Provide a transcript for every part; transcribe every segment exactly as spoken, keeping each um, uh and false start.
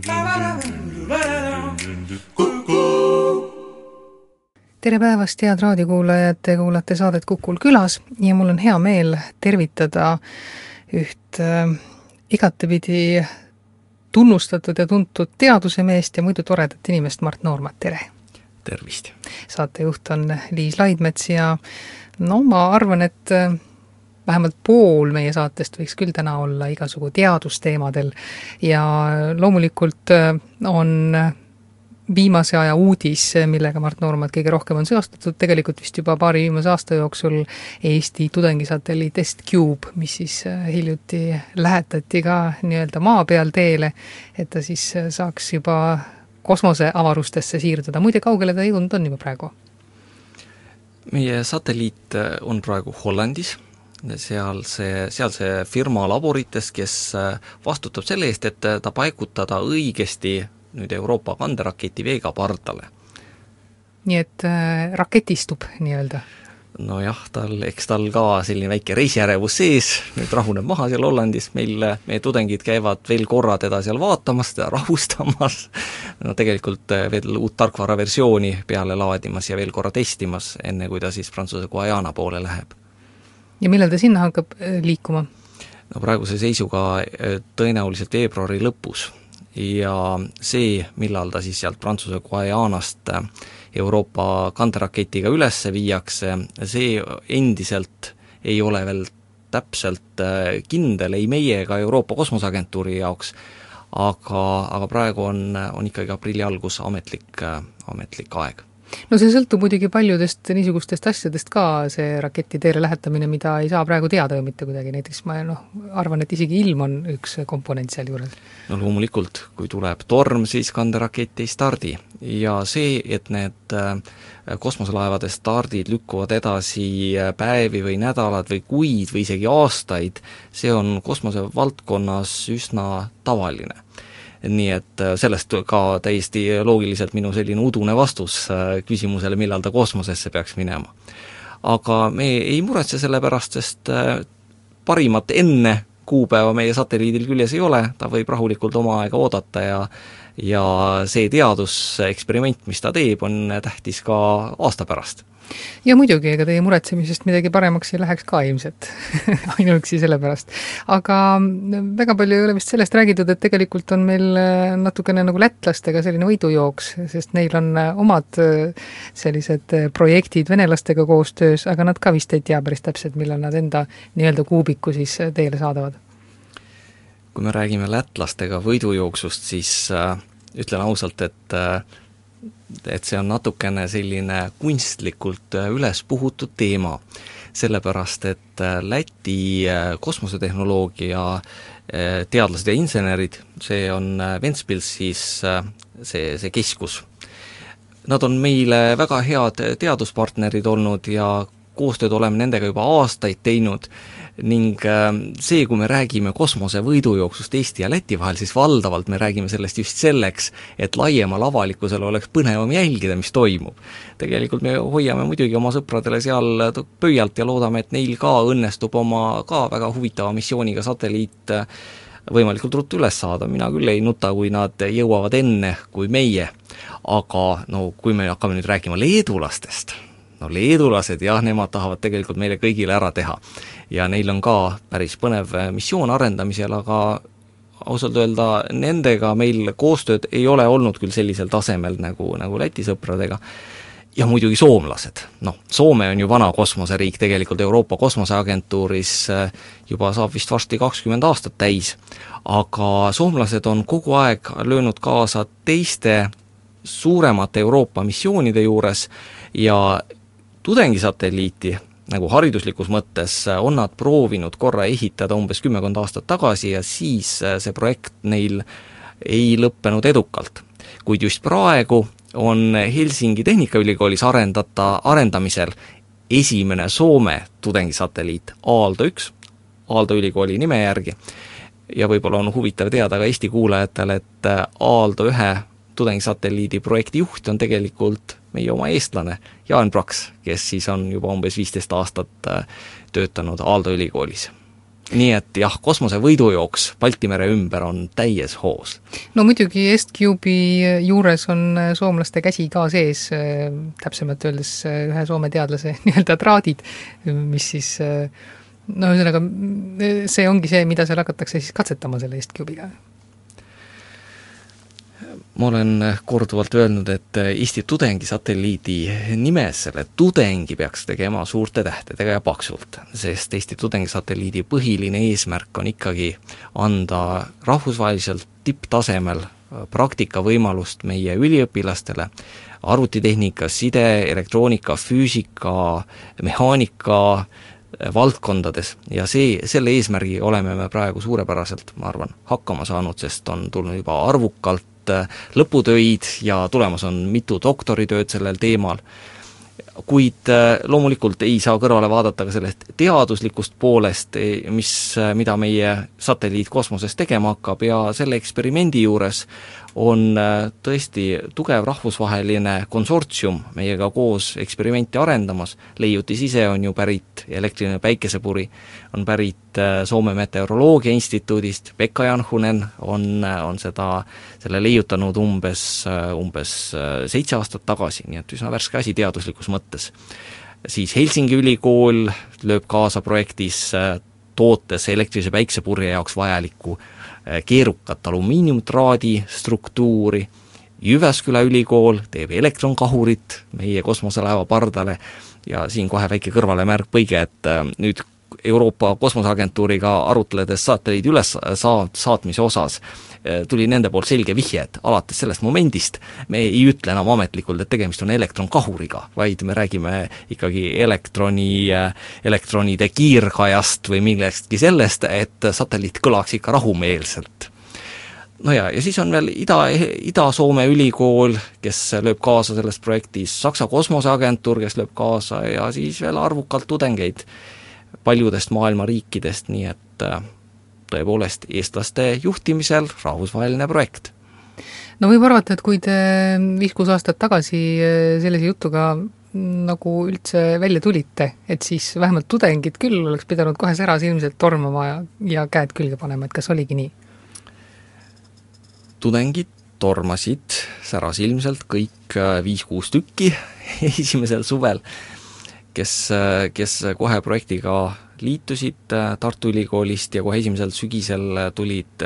Tere päevast, head raadiokuulajad, te kuulate saadet Kukul külas ja mul on hea meel tervitada üht äh, igatepidi tunnustatud ja tuntud teadusemeest ja muidu toredat inimest Mart Noormat, tere! Tervist! Saatejuht on Liis Laidmets ja no ma arvan, et vähemalt pool meie saatest võiks küll täna olla igasugu teadusteemadel ja loomulikult on viimase aja uudis, millega Mart Noormat kõige rohkem on seostatud, tegelikult vist juba paari viimase aasta jooksul Eesti tudengisatelliit EstCube, mis siis hiljuti lähetati ka nii-öelda maa peal teele, et ta siis saaks juba kosmoseavarustesse siirduda. Muide, kaugele ta jõudnud on juba praegu? Meie satelliit on praegu Hollandis, seal see, seal see firma laborites, kes vastutab selle eest, et ta paigutada õigesti nüüd Euroopa kanderaketi Vega pardale. Nii et äh, raketistub nii-öelda? No jah, tal, eks tal ka selline väike reisijärevus sees, nüüd rahuneb maha seal Hollandis, meil, meie tudengid käivad veel korra teda seal vaatamas, teda rahustamas, no tegelikult veel uut tarkvaraversiooni peale laadimas ja veel korra testimas, enne kui ta siis Prantsuse Guajana poole läheb. Ja millal ta sinna hakkab liikuma? No praeguse seisuga tõenäoliselt veebruari lõpus. Ja see, millal ta siis sealt Prantsuse Guajanast Euroopa kanderaketiga ülesse viiakse, see endiselt ei ole veel täpselt kindel, ei meie ega Euroopa Kosmoseagentuuri jaoks, aga, aga praegu on, on ikkagi aprilli algus ametlik, ametlik aeg. No see sõltub muidugi paljudest niisugustest asjadest ka, see raketi teele lähetamine, mida ei saa praegu teada ju mitte kuidagi, näiteks ma no, arvan, et isegi ilm on üks komponent seal juures. No loomulikult, kui tuleb torm, siis kanderakett ei stardi ja see, et need kosmoselaevade stardid lükkuvad edasi päevi või nädalad või kuid või isegi aastaid, see on kosmosevaldkonnas üsna tavaline. Nii et sellest ka täiesti loogiliselt minu selline udune vastus küsimusele, millal ta kosmosesse peaks minema. Aga me ei muretse selle pärast, sest parimat enne kuupäeva meie satelliidil küljes ei ole, ta võib rahulikult oma aega oodata ja, ja see teaduseksperiment, mis ta teeb, on tähtis ka aasta pärast. Ja muidugi, ega teie muretsemisest midagi paremaks ei läheks ka ilmselt, ainuüksi selle pärast. Aga väga palju ei ole vist sellest räägitud, et tegelikult on meil natukene nagu lätlastega selline võidujooks, sest neil on omad sellised projektid venelastega koostöös, aga nad ka vist ei tea päris täpselt, millal nad enda nii-öelda kuubiku siis teile saadavad. Kui me räägime lätlastega võidujooksust, siis äh, ütlen ausalt, et äh, et see on natukene selline kunstlikult üles puhutud teema, sellepärast et Läti kosmosetehnoloogia teadlased ja insenerid, see on Ventspilsis see, see keskus. Nad on meile väga head teaduspartnerid olnud ja koostööd oleme nendega juba aastaid teinud ning see, kui me räägime kosmose võidujooksust Eesti ja Läti vahel, siis valdavalt me räägime sellest just selleks, et laiemal avalikkusel oleks põnevam jälgida, mis toimub. Tegelikult me hoiame muidugi oma sõpradele seal pöialt ja loodame, et neil ka õnnestub oma ka väga huvitava missiooniga satelliit võimalikult ruttu üles saada. Mina küll ei nuta, kui nad jõuavad enne kui meie, aga no, kui me hakkame nüüd rääkima leedulastest, no leedulased, jah, nemad tahavad tegelikult meile kõigile ära teha. Ja neil on ka päris põnev missioon arendamisel, aga ausalt öelda, nendega meil koostööd ei ole olnud küll sellisel tasemel nagu, nagu Läti sõpradega. Ja muidugi soomlased. No, Soome on ju vana kosmoseriik, tegelikult Euroopa Kosmoseagentuuris juba saab vist varsti kakskümmend aastat täis, aga soomlased on kogu aeg löönud kaasa teiste suuremate Euroopa missioonide juures ja tudengisatelliiti, nagu hariduslikus mõttes, on nad proovinud korra ehitada umbes kümmekond aastat tagasi ja siis see projekt neil ei lõppenud edukalt. Kuid just praegu on Helsingi Tehnikaülikoolis arendata, arendamisel esimene Soome tudengisatelliit Aalto üks, Aalto ülikooli nime järgi. Ja võib-olla on huvitav teada ka Eesti kuulajatele, et Aalto ühe tudengisatelliidi projekti juht on tegelikult meie oma eestlane Jaan Praks, kes siis on juba umbes viisteist aastat töötanud Aalto ülikoolis. nii et jah, kosmose võidujooks Balti mere ümber on täies hoos. No muidugi EstCube'i juures on soomlaste käsi ka sees, täpsemalt öeldes ühe Soome teadlase nii-öelda traadid, mis siis, no ühesõnaga, see ongi see, mida seal hakatakse siis katsetama selle EstCube'iga. Ma olen korduvalt öelnud, et Eesti tudengisatelliidi nimes selle tudengi peaks tegema suurte tähtedega ja paksult, sest Eesti tudengisatelliidi põhiline eesmärk on ikkagi anda rahvusvaheliselt tipptasemel praktikavõimalust meie üliõpilastele arvutitehnika, side, elektroonika, füüsika, mehaanika valdkondades ja see, selle eesmärgi oleme me praegu suurepäraselt, ma arvan, hakkama saanud, sest on tulnud juba arvukalt lõputöid ja tulemas on mitu doktoritööd sellel teemal, kuid loomulikult ei saa kõrvale vaadata ka sellest teaduslikust poolest, mis, mida meie satelliit kosmoses tegema hakkab ja selle eksperimendi juures on tõesti tugev rahvusvaheline konsortsium meiega koos eksperimenti arendamas, leiutis ise on ju pärit, elektriline päikesepuri on pärit Soome Meteoroloogia Instituudist, Pekka Janhunen on, on seda, selle leiutanud umbes, umbes seitse aastat tagasi, nii et üsna värske asi teaduslikus mõttes. Siis Helsingi ülikool lööb kaasa projektis tootes elektrilise päiksepurje jaoks vajalikku keerukat alumiiniumtraadi struktuuri, Jyväsküla ülikool teeb elektronkahurit meie kosmoselaeva pardale ja siin kohe väike kõrvalemärk põige, et nüüd Euroopa Kosmoseagentuuriga arutledes satelliidi üles saat, saatmise osas tuli nende poolt selge vihje, et alates sellest momendist me ei ütle enam ametlikult, et tegemist on elektronkahuriga, vaid me räägime ikkagi elektroni, elektronide kiirkajast või millestki sellest, et satelliit kõlaks ikka rahumeelselt. No ja, ja siis on veel Ida, Ida-Soome ülikool, kes lööb kaasa selles projektis, Saksa Kosmoseagentuur, kes lööb kaasa ja siis veel arvukalt tudengeid paljudest maailma riikidest, nii et tõepoolest eestlaste juhtimisel rahvusvaheline projekt. No võib arvata, et kui te viis-kuus aastat tagasi sellise jutuga nagu üldse välja tulite, et siis vähemalt tudengid küll oleks pidanud kohe säras ilmselt tormama ja, ja käed külge panema, et kas oligi nii? Tudengid tormasid säras ilmselt kõik viis-kuus tükki esimesel suvel, kes, kes kohe projektiga liitusid Tartu Ülikoolist ja kohe esimesel sügisel tulid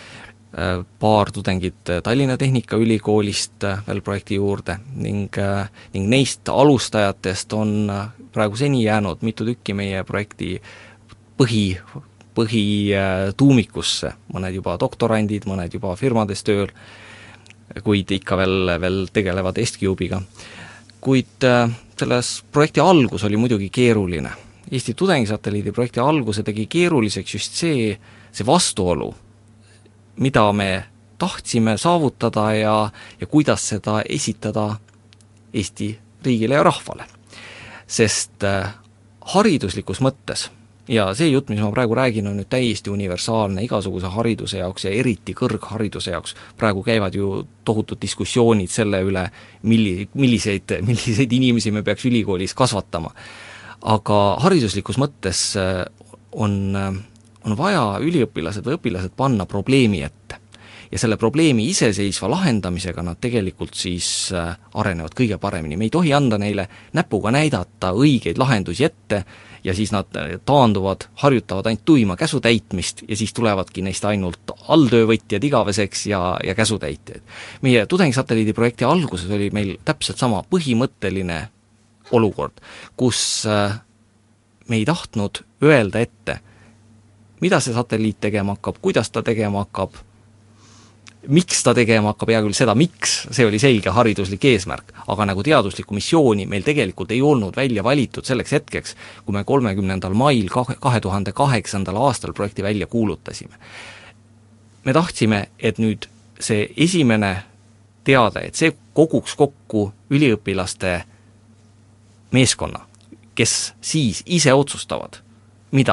paar tudengit Tallinna Tehnikaülikoolist veel projekti juurde ning, ning neist alustajatest on praegu seni jäänud mitu tükki meie projekti põhi, põhituumikusse, mõned juba doktorandid, mõned juba firmades tööl, kuid ikka veel, veel tegelevad EstCube'iga. Kuid selles projekti algus oli muidugi keeruline. Eesti tudengisatelliidi projekti alguse tegi keeruliseks just see, see vastuolu, mida me tahtsime saavutada ja, ja kuidas seda esitada Eesti riigile ja rahvale. Sest hariduslikus mõttes, ja see jutt, mis ma praegu räägin, on nüüd täiesti universaalne igasuguse hariduse jaoks ja eriti kõrghariduse jaoks. Praegu käivad ju tohutud diskussioonid selle üle, milli, milliseid, milliseid inimesi me peaks ülikoolis kasvatama. Aga hariduslikus mõttes on, on vaja üliõpilased või õpilased panna probleemi ette. Ja selle probleemi iseseisva lahendamisega nad tegelikult siis arenevad kõige paremini. Me ei tohi anda neile näpuga näidata õigeid lahendusi ette ja siis nad taanduvad, harjutavad ainult tuima käsutäitmist ja siis tulevadki neist ainult alltöövõtjad igaveseks ja, ja käsutäitjad. Meie tudengisatelliidi projekti alguses oli meil täpselt sama põhimõtteline olukord, kus me ei tahtnud öelda ette, mida see satelliit tegema hakkab, kuidas ta tegema hakkab, miks ta tegema hakkab, hea küll seda, miks, see oli selge hariduslik eesmärk, aga nagu teaduslikku missiooni meil tegelikult ei olnud välja valitud selleks hetkeks, kui me kolmekümnendal mail kahe tuhande kaheksandal aastal projekti välja kuulutasime. Me tahtsime, et nüüd see esimene teade, et see koguks kokku üliõpilaste meeskonna, kes siis ise otsustavad, mida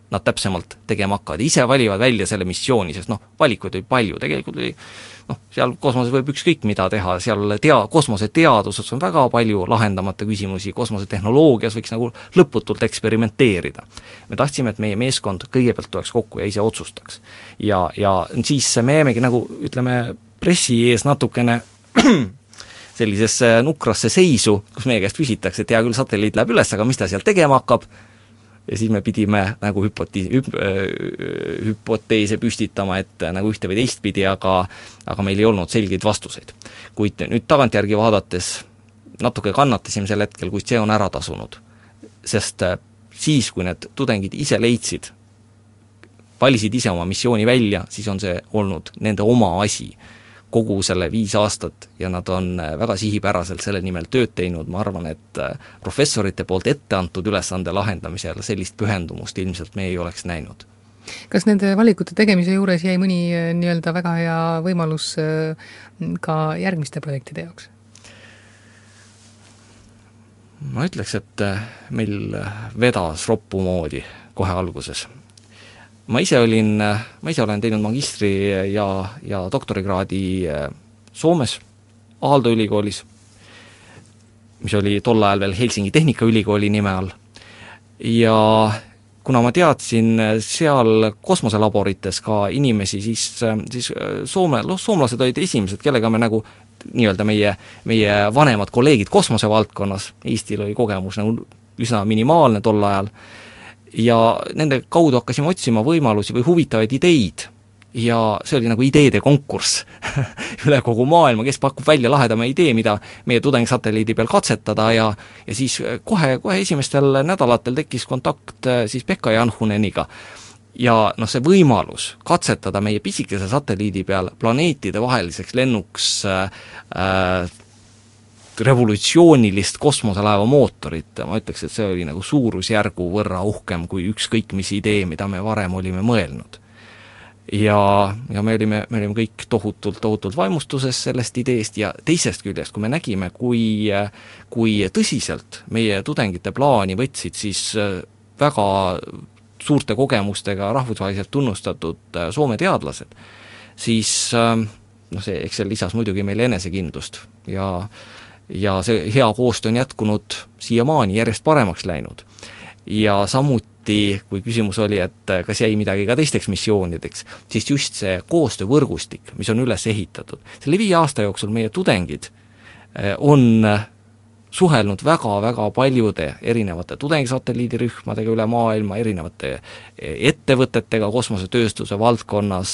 nad täpsemalt tegema hakkavad, ise valivad välja selle missiooni, sest noh, valikuid oli palju, tegelikult oli noh, seal kosmoses võib ükskõik mida teha, seal tea-, kosmoseteaduses on väga palju lahendamata küsimusi, kosmosetehnoloogias võiks nagu lõputult eksperimenteerida. Me tahtsime, et meie meeskond kõigepealt tuleks kokku ja ise otsustaks. Ja, ja siis me jäimegi nagu, ütleme, pressi ees natukene sellisesse nukrasse seisu, kus meie käest küsitakse, et hea küll, satelliit läheb üles, aga mis ta seal tegema hakkab, ja siis me pidime nagu hüpoti-, hüp-, hüpoteese püstitama, et nagu ühte või teistpidi, aga, aga meil ei olnud selgeid vastuseid. Kuid nüüd tagantjärgi vaadates natuke kannatasime sel hetkel, kuid see on ära tasunud. Sest siis, kui need tudengid ise leidsid, valisid ise oma missiooni välja, siis on see olnud nende oma asi kogu selle viis aastat ja nad on väga sihipäraselt selle nimel tööd teinud, ma arvan, et professorite poolt ette antud ülesande lahendamisel sellist pühendumust ilmselt me ei oleks näinud. Kas nende valikute tegemise juures jäi mõni nii-öelda väga hea võimalus ka järgmiste projektide jaoks? Ma ütleks, et meil vedas roppu moodi kohe alguses. Ma ise olin, ma ise olen teinud magistri ja, ja doktorikraadi Soomes, Aalto ülikoolis, mis oli tol ajal veel Helsingi Tehnikaülikooli nime all. Ja kuna ma teadsin seal kosmoselaborites ka inimesi, siis, siis Soome, soomlased olid esimesed, kellega me nagu nii-öelda meie, meie vanemad kolleegid kosmosevaldkonnas, Eestil oli kogemus nagu üsna minimaalne tol ajal, ja nende kaudu hakkasime otsima võimalusi või huvitavaid ideid ja see oli nagu ideede konkurss üle kogu maailma, kes pakub välja lahedama idee, mida meie tudengsatelliidi peal katsetada ja, ja siis kohe, kohe esimestel nädalatel tekkis kontakt siis Pekka Janhuneniga ja noh, see võimalus katsetada meie pisikese satelliidi peal planeetide vaheliseks lennuks äh, revolutsioonilist kosmoselaeva mootorit, ma ütleks, et see oli nagu suurusjärgu võrra uhkem kui ükskõik mis idee, mida me varem olime mõelnud. Ja, ja me olime, me olime kõik tohutult, tohutult vaimustuses sellest ideest ja teisest küljest, kui me nägime, kui, kui tõsiselt meie tudengite plaani võtsid siis väga suurte kogemustega rahvusvaheliselt tunnustatud Soome teadlased, siis noh, see, eks see lisas muidugi meile enesekindlust ja ja see hea koostöö on jätkunud siiamaani järjest paremaks läinud. Ja samuti, kui küsimus oli, et kas jäi midagi ka teisteks missioonideks, siis just see koostöövõrgustik, mis on üles ehitatud. Selle viie aasta jooksul meie tudengid on suhelnud väga-väga paljude erinevate tudengisatelliidirühmadega üle maailma, erinevate ettevõtetega kosmosetööstuse valdkonnas,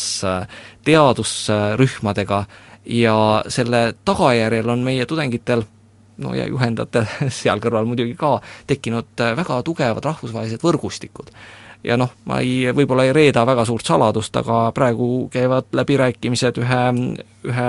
teadusrühmadega, ja selle tagajärjel on meie tudengitel, no ja juhendatel seal kõrval muidugi ka, tekkinud väga tugevad rahvusvahelised võrgustikud. Ja noh, ma ei, võib-olla ei reeda väga suurt saladust, aga praegu käivad läbirääkimised ühe, ühe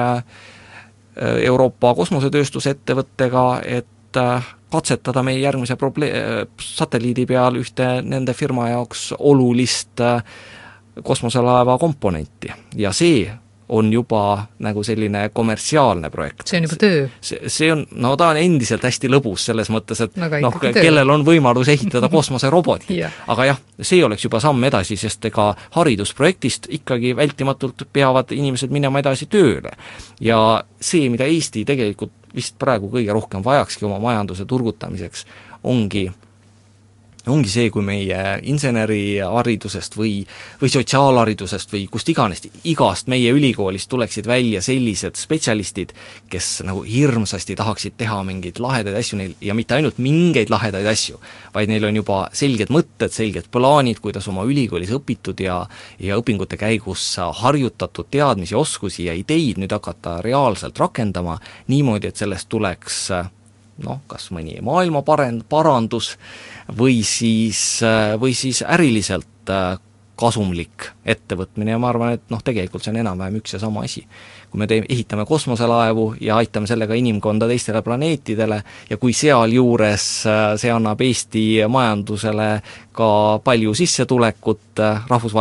Euroopa kosmosetööstusettevõttega, et katsetada meie järgmise proble- satelliidi peal ühte nende firma jaoks olulist kosmoselaeva komponenti. Ja see on juba nagu selline kommertsiaalne projekt. See on juba töö. See, see on, no ta on endiselt hästi lõbus selles mõttes, et no, noh, kellel on võimalus ehitada kosmoseroboti. yeah. Aga jah, see oleks juba samm edasi, sest ega haridusprojektist ikkagi vältimatult peavad inimesed minema edasi tööle. Ja see, mida Eesti tegelikult vist praegu kõige rohkem vajakski oma majanduse turgutamiseks, ongi ongi see, kui meie inseneriharidusest või, või sotsiaalharidusest või kust iganes, igast meie ülikoolist tuleksid välja sellised spetsialistid, kes nagu hirmsasti tahaksid teha mingeid lahedaid asju neil ja mitte ainult mingeid lahedaid asju, vaid neil on juba selged mõtted, selged plaanid, kuidas oma ülikoolis õpitud ja, ja õpingute käigus harjutatud teadmisi, oskusi ja ideid nüüd hakata reaalselt rakendama niimoodi, et sellest tuleks noh, kas mõni maailma parend, parandus või siis, või siis äriliselt kasumlik ettevõtmine ja ma arvan, et noh, tegelikult see on enam-vähem üks ja sama asi. Kui me teeme, ehitame kosmoselaevu ja aitame sellega inimkonda teistele planeetidele ja kui sealjuures see annab Eesti majandusele ka palju sissetulekut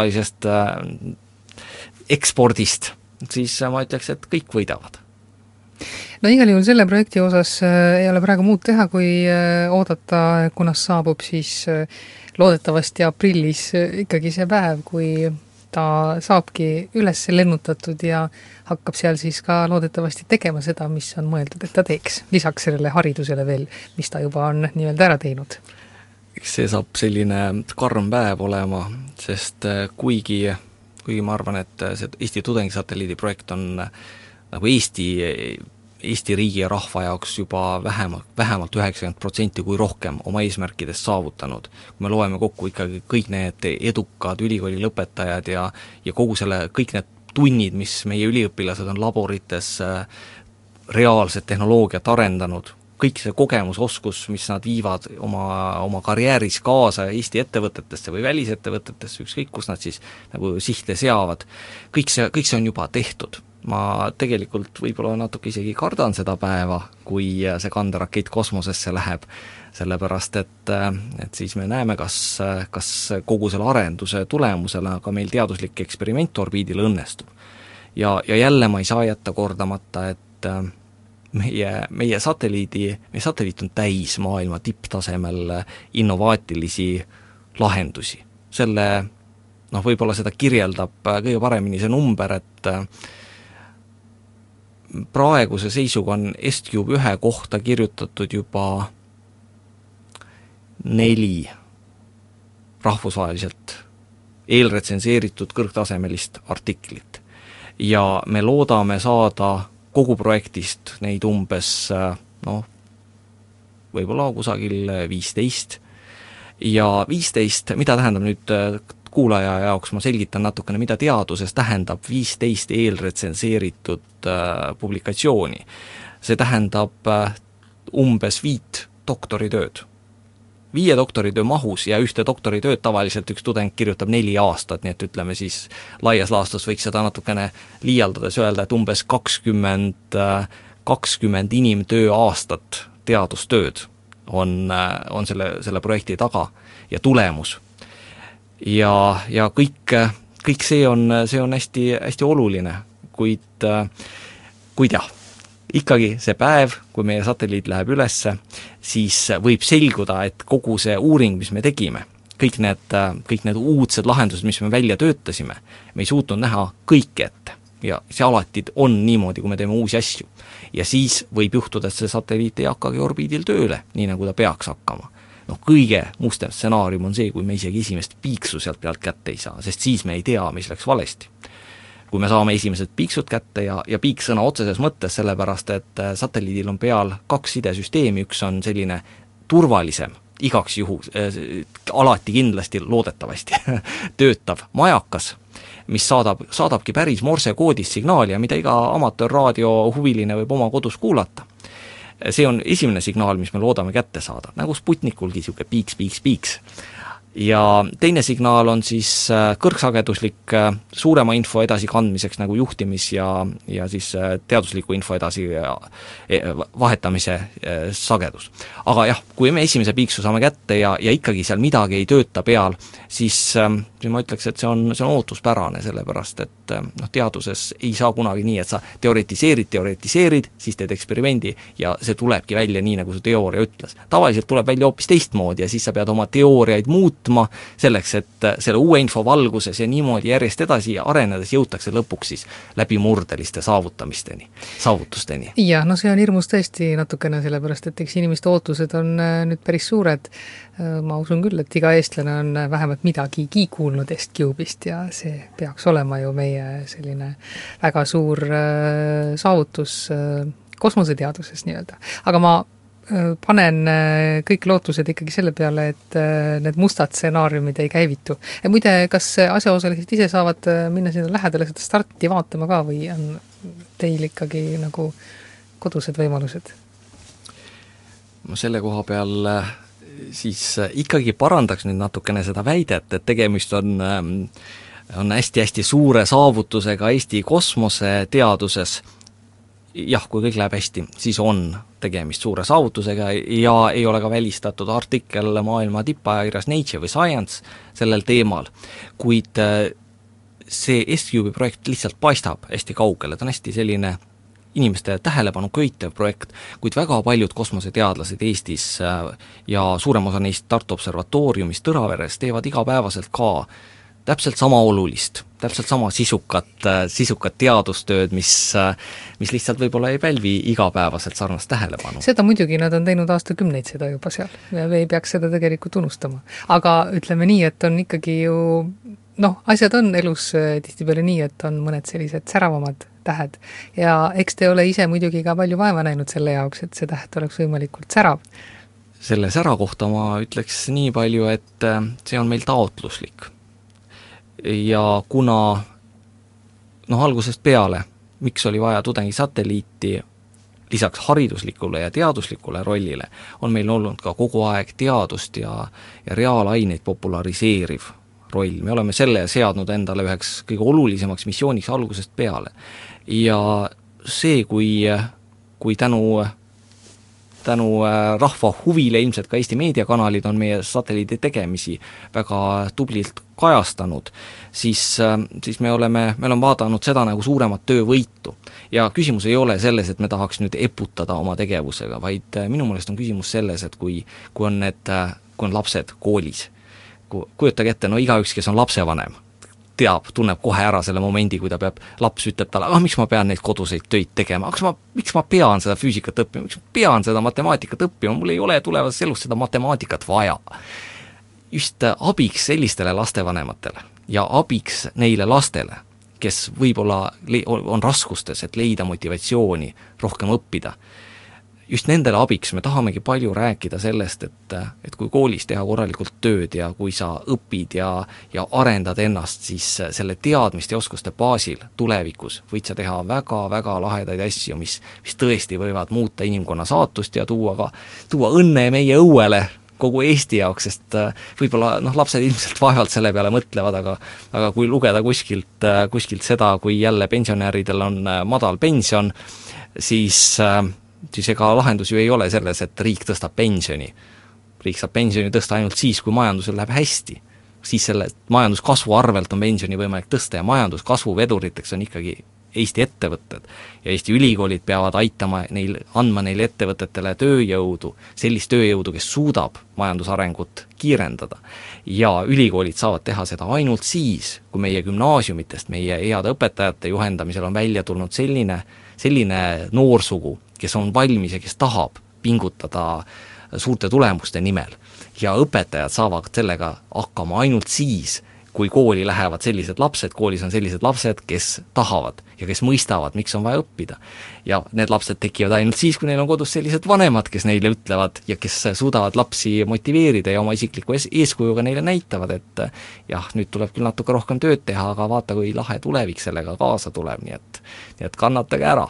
rahvusvahelisest ekspordist, siis ma ütleks, et kõik võidavad. no igal juhul selle projekti osas ei ole praegu muud teha, kui oodata, kunas saabub siis loodetavasti aprillis ikkagi see päev, kui ta saabki üles lennutatud ja hakkab seal siis ka loodetavasti tegema seda, mis on mõeldud, et ta teeks. Lisaks sellele haridusele veel, mis ta juba on nii-öelda ära teinud. Eks see saab selline karm päev olema, sest kuigi, kuigi ma arvan, et see Eesti tudengisatelliidi projekt on nagu Eesti Eesti riigi ja rahva jaoks juba vähemalt, vähemalt üheksakümmend protsenti kui rohkem oma eesmärkidest saavutanud. Kui me loeme kokku ikkagi kõik need edukad ülikooli lõpetajad ja, ja kogu selle, kõik need tunnid, mis meie üliõpilased on laborites reaalset tehnoloogiat arendanud, kõik see kogemusoskus, mis nad viivad oma, oma karjääris kaasa Eesti ettevõtetesse või välisettevõtetesse, ükskõik kus nad siis nagu sihte seavad, kõik see, kõik see on juba tehtud. Ma tegelikult võib-olla natuke isegi kardan seda päeva, kui see kanderakett kosmosesse läheb, sellepärast et, et siis me näeme, kas, kas kogu selle arenduse tulemusena ka meil teaduslik eksperiment orbiidil õnnestub. Ja, ja jälle ma ei saa jätta kordamata, et meie, meie satelliidi, meie satelliit on täis maailma tipptasemel innovaatilisi lahendusi. Selle, noh, võib-olla seda kirjeldab kõige paremini see number, et praeguse seisuga on EstCube ühe kohta kirjutatud juba neli rahvusvaheliselt eelretsenseeritud kõrgtasemelist artiklit. Ja me loodame saada kogu projektist neid umbes, noh, võib-olla kusagil viisteist. Ja viisteist, mida tähendab nüüd kuulaja jaoks, ma selgitan natukene, mida teaduses tähendab viisteist eelretsenseeritud äh, publikatsiooni. See tähendab äh, umbes viit doktoritööd. Viie doktoritöö mahus ja ühte doktoritööd tavaliselt üks tudeng kirjutab neli aastat, nii et ütleme siis laias laastus võiks seda natukene liialdades öelda, et umbes kakskümmend, kakskümmend inimtöö aastat teadustööd on, on selle, selle projekti taga ja tulemus. Ja, ja kõik, kõik see on, see on hästi, hästi oluline, kuid, kuid jah, ikkagi see päev, kui meie satelliit läheb ülesse, siis võib selguda, et kogu see uuring, mis me tegime, kõik need, kõik need uudsed lahendused, mis me välja töötasime, me ei suutnud näha kõike ette. Ja see alati on niimoodi, kui me teeme uusi asju. Ja siis võib juhtuda, et see satelliit ei hakkagi orbiidil tööle, nii nagu ta peaks hakkama. noh, kõige mustem stsenaarium on see, kui me isegi esimest piiksu sealt pealt kätte ei saa, sest siis me ei tea, mis läks valesti. Kui me saame esimesed piiksud kätte ja, ja piiksõna otseses mõttes, sellepärast et satelliidil on peal kaks sidesüsteemi, üks on selline turvalisem, igaks juhu, äh, alati kindlasti loodetavasti töötav majakas, mis saadab, saadabki päris morse koodis signaali ja mida iga amatöörraadio huviline võib oma kodus kuulata. See on esimene signaal, mis me loodame kätte saada, nagu Sputnikulgi siuke piiks, piiks, piiks. Ja teine signaal on siis kõrgsageduslik suurema info edasikandmiseks nagu juhtimis ja, ja siis teadusliku info edasi vahetamise sagedus. Aga jah, kui me esimese piiksu saame kätte ja, ja ikkagi seal midagi ei tööta peal, siis, siis ma ütleks, et see on, see on ootuspärane, sellepärast et noh, teaduses ei saa kunagi nii, et sa teoretiseerid, teoretiseerid, siis teed eksperimendi ja see tulebki välja nii, nagu su teooria ütles. Tavaliselt tuleb välja hoopis teistmoodi ja siis sa pead oma teooriaid muutma, selleks, et selle uue info valguses ja niimoodi järjest edasi ja arenedes jõutakse lõpuks siis läbi murdeliste saavutamisteni, saavutusteni. Ja, no see on hirmus tõesti natukene, sellepärast, et eks inimeste ootused on nüüd päris suured. Ma usun küll, et iga eestlane on vähemalt midagigi kuulnud EstCube'ist ja see peaks olema ju meie selline väga suur saavutus kosmoseteaduses nii-öelda. Aga ma panen kõik lootused ikkagi selle peale, et need mustad stsenaariumid ei käivitu. Ja muide, kas asjaosalised ise saavad minna sinna lähedale seda starti vaatama ka või on teil ikkagi nagu kodused võimalused? Ma selle koha peal siis ikkagi parandaks nüüd natukene seda väidet, et tegemist on, on hästi-hästi suure saavutusega Eesti kosmoseteaduses. Jah, kui kõik läheb hästi, siis on tegemist suure saavutusega ja ei ole ka välistatud artikkel maailma tippajakirjas Nature või Science sellel teemal, kuid see EstCube'i projekt lihtsalt paistab hästi kaugele, ta on hästi selline inimeste tähelepanu köitev projekt, kuid väga paljud kosmoseteadlased Eestis ja suurem osa neist Tartu Observatooriumis Tõraveres teevad igapäevaselt ka täpselt sama olulist, täpselt sama sisukat, sisukat teadustööd, mis, mis lihtsalt võib-olla ei pälvi igapäevaselt sarnast tähelepanu. Seda muidugi, nad on teinud aastakümneid seda juba seal ja ei peaks seda tegelikult unustama. Aga ütleme nii, et on ikkagi ju, noh, asjad on elus tihtipeale nii, et on mõned sellised säravamad tähed ja eks te ole ise muidugi ka palju vaeva näinud selle jaoks, et see täht oleks võimalikult särav. Selle sära kohta ma ütleks nii palju, et see on meil taotluslik. Ja kuna noh, algusest peale, miks oli vaja tudengisatelliiti lisaks hariduslikule ja teaduslikule rollile, on meil olnud ka kogu aeg teadust ja, ja reaalaineid populariseeriv roll. Me oleme selle seadnud endale üheks kõige olulisemaks missiooniks algusest peale. Ja see, kui, kui tänu tänu rahva huvile ilmselt ka Eesti meediakanalid on meie satelliidi tegemisi väga tublilt kajastanud, siis, siis me oleme, me oleme vaadanud seda nagu suuremat töövõitu. Ja küsimus ei ole selles, et me tahaks nüüd eputada oma tegevusega, vaid minu meelest on küsimus selles, et kui, kui on need, kui on lapsed koolis, kujutage ette, no igaüks, kes on lapsevanem, teab, tunneb kohe ära selle momendi, kui ta peab, laps ütleb talle, ah, miks ma pean neid koduseid töid tegema, kas ma, miks ma pean seda füüsikat õppima, miks ma pean seda matemaatikat õppima, mul ei ole tulevases elus seda matemaatikat vaja. Just abiks sellistele lastevanematele ja abiks neile lastele, kes võib-olla on raskustes, et leida motivatsiooni rohkem õppida. Just nendele abiks me tahamegi palju rääkida sellest, et, et kui koolis teha korralikult tööd ja kui sa õpid ja, ja arendad ennast, siis selle teadmiste ja oskuste baasil tulevikus võid sa teha väga-väga lahedaid asju, mis, mis tõesti võivad muuta inimkonna saatust ja tuua, ka, tuua õnne meie õuele kogu Eesti jaoks, sest võib-olla noh, lapsed ilmselt vaevalt selle peale mõtlevad, aga, aga kui lugeda kuskilt, kuskilt seda, kui jälle pensionäridel on madal pension, siis siis ega lahendus ju ei ole selles, et riik tõstab pensioni. Riik saab pensioni tõsta ainult siis, kui majandusel läheb hästi. Siis selle majanduskasvu arvelt on pensioni võimalik tõsta ja majanduskasvu veduriteks on ikkagi Eesti ettevõtted. Ja Eesti ülikoolid peavad aitama neil, andma neile ettevõtetele tööjõudu, sellist tööjõudu, kes suudab majandusarengut kiirendada. Ja ülikoolid saavad teha seda ainult siis, kui meie gümnaasiumitest, meie heade õpetajate juhendamisel on välja tulnud selline, selline noorsugu, kes on valmis ja kes tahab pingutada suurte tulemuste nimel. Ja õpetajad saavad sellega hakkama ainult siis, kui kooli lähevad sellised lapsed, koolis on sellised lapsed, kes tahavad ja kes mõistavad, miks on vaja õppida. Ja need lapsed tekivad ainult siis, kui neil on kodus sellised vanemad, kes neile ütlevad ja kes suudavad lapsi motiveerida ja oma isikliku eeskujuga neile näitavad, et jah, nüüd tuleb küll natuke rohkem tööd teha, aga vaata, kui lahe tulevik sellega kaasa tuleb, nii et, nii et kannatage ära.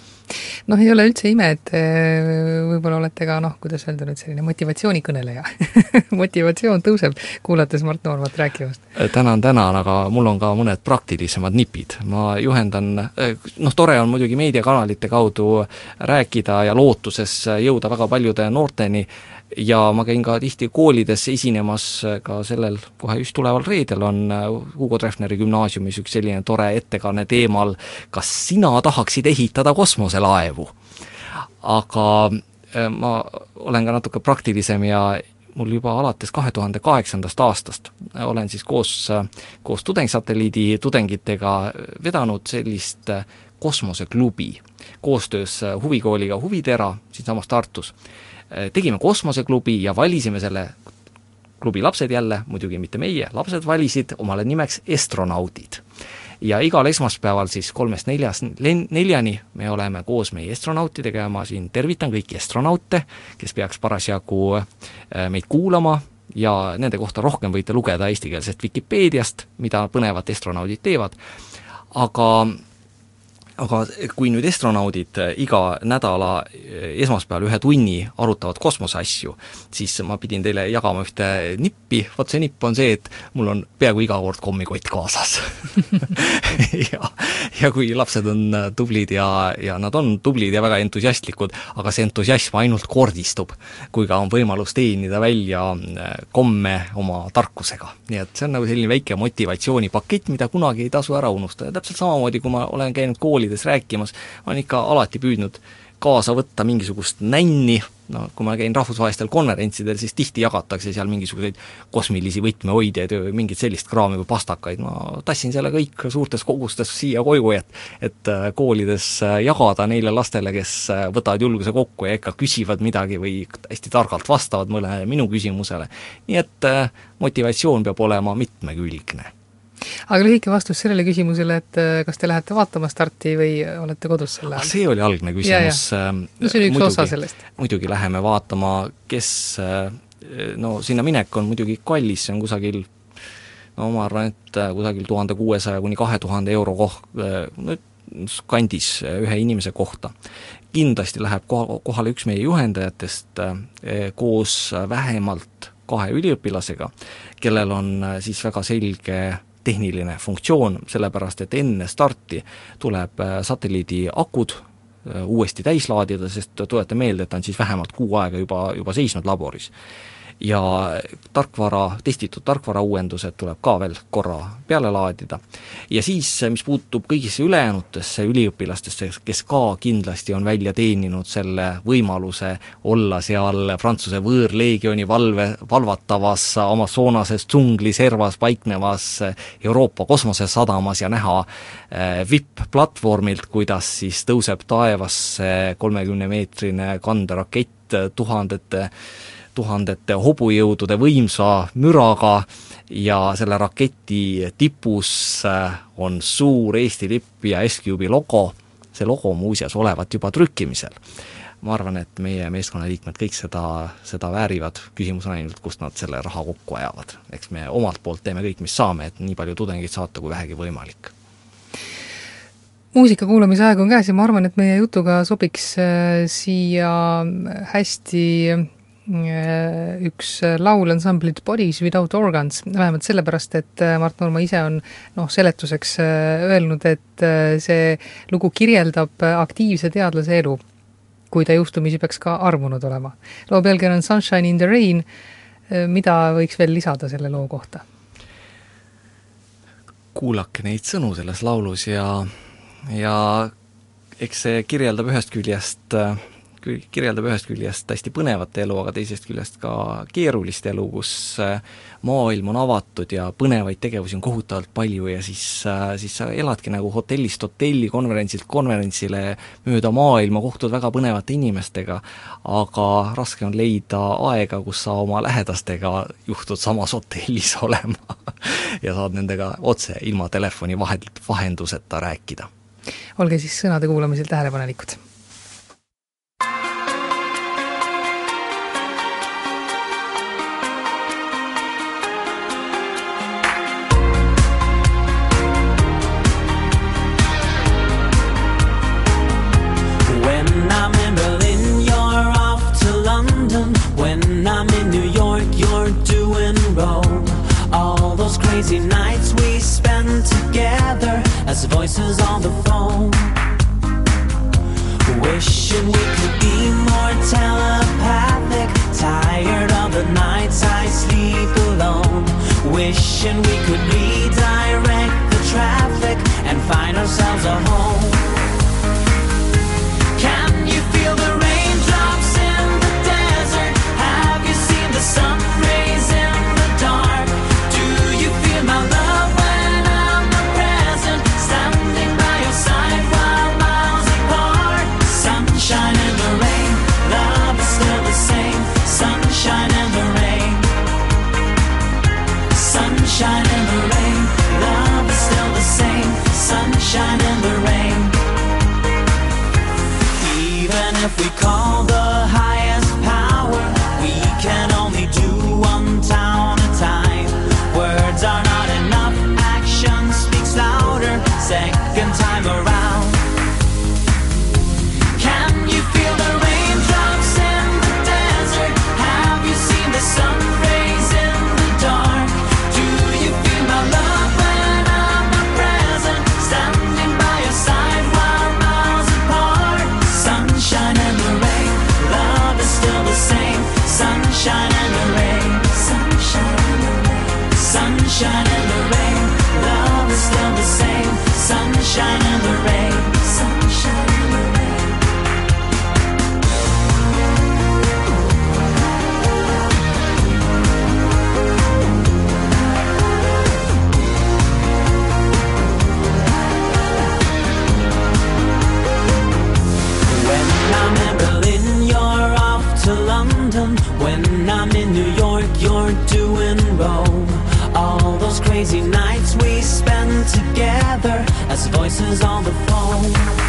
Noh, ei ole üldse ime, et võib-olla olete ka, noh, kuidas öelda nüüd selline motivatsioonikõneleja. Motivatsioon tõuseb, kuulates Mart Noormat rääkivast. Tänan, tänan, aga mul on ka mõned praktilisemad nipid. Ma juhendan, noh, tore on muidugi meediakanalite kaudu rääkida ja lootuses jõuda väga paljude noorteni, ja ma käin ka tihti koolides esinemas ka sellel kohe just tuleval reedel on Hugo Treffneri gümnaasiumis üks selline tore ettekanne teemal, kas sina tahaksid ehitada kosmoselaevu. Aga ma olen ka natuke praktilisem ja mul juba alates kahe tuhande kaheksandast aastast olen siis koos, koos tudengisatelliidi tudengitega vedanud sellist kosmoseklubi koostöös huvikooliga Huvitera siinsamas Tartus. Tegime kosmoseklubi ja valisime selle klubi lapsed jälle, muidugi mitte meie, lapsed valisid omale nimeks astronaudid. Ja igal esmaspäeval siis kolmest neljas, neljani me oleme koos meie astronautidega ja ma siin tervitan kõiki astronaute, kes peaks parasjagu meid kuulama ja nende kohta rohkem võite lugeda eestikeelsest Wikipeediast, mida põnevat astronaudid teevad. Aga Aga kui nüüd astronaudid iga nädala esmaspäeval ühe tunni arutavad kosmoseasju, siis ma pidin teile jagama ühte nippi. Vot see nipp on see, et mul on peaaegu iga kord kommikott kaasas. ja, ja kui lapsed on tublid ja, ja nad on tublid ja väga entusiastlikud, aga see entusiasm ainult kordistub, kui ka on võimalus teenida välja komme oma tarkusega. Nii et see on nagu selline väike motivatsioonipakett, mida kunagi ei tasu ära unustada. Täpselt samamoodi, kui ma olen käinud kooli koolides rääkimas, ma olen ikka alati püüdnud kaasa võtta mingisugust nänni, no kui ma käin rahvusvahelistel konverentsidel, siis tihti jagatakse seal mingisuguseid kosmilisi võtmehoidjaid või mingit sellist kraami või pastakaid, ma tassin selle kõik suurtes kogustes siia koju, et, et koolides jagada neile lastele, kes võtavad julguse kokku ja ikka küsivad midagi või hästi targalt vastavad mõnele minu küsimusele. Nii et motivatsioon peab olema mitmekülgne. Aga lühike vastus sellele küsimusele, et kas te lähete vaatama starti või olete kodus selle ajal? See oli algne küsimus. Ja, ja. No see oli üks muidugi, osa sellest. Muidugi läheme vaatama, kes, no sinna minek on muidugi kallis, see on kusagil, no ma arvan, et kusagil tuhande kuuesaja kuni kahe tuhande euro koht, kandis ühe inimese kohta. Kindlasti läheb kohale üks meie juhendajatest koos vähemalt kahe üliõpilasega, kellel on siis väga selge tehniline funktsioon, sellepärast et enne starti tuleb satelliidi akud uuesti täislaadida, sest tulete meelde, et ta on siis vähemalt kuu aega juba, juba seisnud laboris. Ja tarkvara, testitud tarkvara uuendused tuleb ka veel korra peale laadida. Ja siis, mis puutub kõigisse ülejäänutesse üliõpilastesse, kes ka kindlasti on välja teeninud selle võimaluse olla seal Prantsuse võõrleegioni valve, valvatavas Amazonases džungliservas paiknevas Euroopa kosmosesadamas ja näha V I P-platvormilt, kuidas siis tõuseb taevasse kolmekümnemeetrine kanderakett tuhandete tuhandete hobujõudude võimsa müraga ja selle raketi tipus on suur Eesti lipp ja S-Cube'i logo. See logo muuseas olevat juba trükkimisel. Ma arvan, et meie meeskonnaliikmed kõik seda, seda väärivad. Küsimus on ainult, kust nad selle raha kokku ajavad. Eks me omalt poolt teeme kõik, mis saame, et nii palju tudengid saata, kui vähegi võimalik. Muusika kuulamise aeg on käes ja ma arvan, et meie jutuga sobiks siia hästi üks laul ansamblit Bodies Without Organs, vähemalt sellepärast, et Mart Noorma ise on noh, seletuseks öelnud, et see lugu kirjeldab aktiivse teadlase elu, kui ta juhtumisi peaks ka armunud olema. Loo pealkiri on Sunshine in the Rain, mida võiks veel lisada selle loo kohta? Kuulake neid sõnu selles laulus ja, ja eks see kirjeldab ühest küljest kirjeldab ühest küljest hästi põnevat elu, aga teisest küljest ka keerulist elu, kus maailm on avatud ja põnevaid tegevusi on kohutavalt palju ja siis, siis sa eladki nagu hotellist hotelli, konverentsilt konverentsile mööda maailma, kohtud väga põnevate inimestega, aga raske on leida aega, kus sa oma lähedastega juhtud samas hotellis olema ja saad nendega otse ilma telefoni vahenduseta rääkida. Olge siis sõnade kuulamisel tähelepanelikud. Crazy nights we spend together as voices on the phone, wishing we could be more telepathic, tired of the nights I sleep alone, wishing we could redirect the traffic and find ourselves a home. Can you feel the raindrops in the desert? Have you seen the sun rays in the dark? My love when I'm not present, standing by your side while miles apart. Sunshine in the rain, love is still the same. Sunshine in the rain. Sunshine in the rain, love is still the same. Sunshine in the rain. Even if we call the highest power, we can only do one town at a time. Words are not enough, action speaks louder, second time around. Can you feel the raindrops in the desert? Have you seen the sun rays in the dark? Do you feel my love when I'm not present, standing by your side while miles apart? Sunshine in the rain. voices on the phone.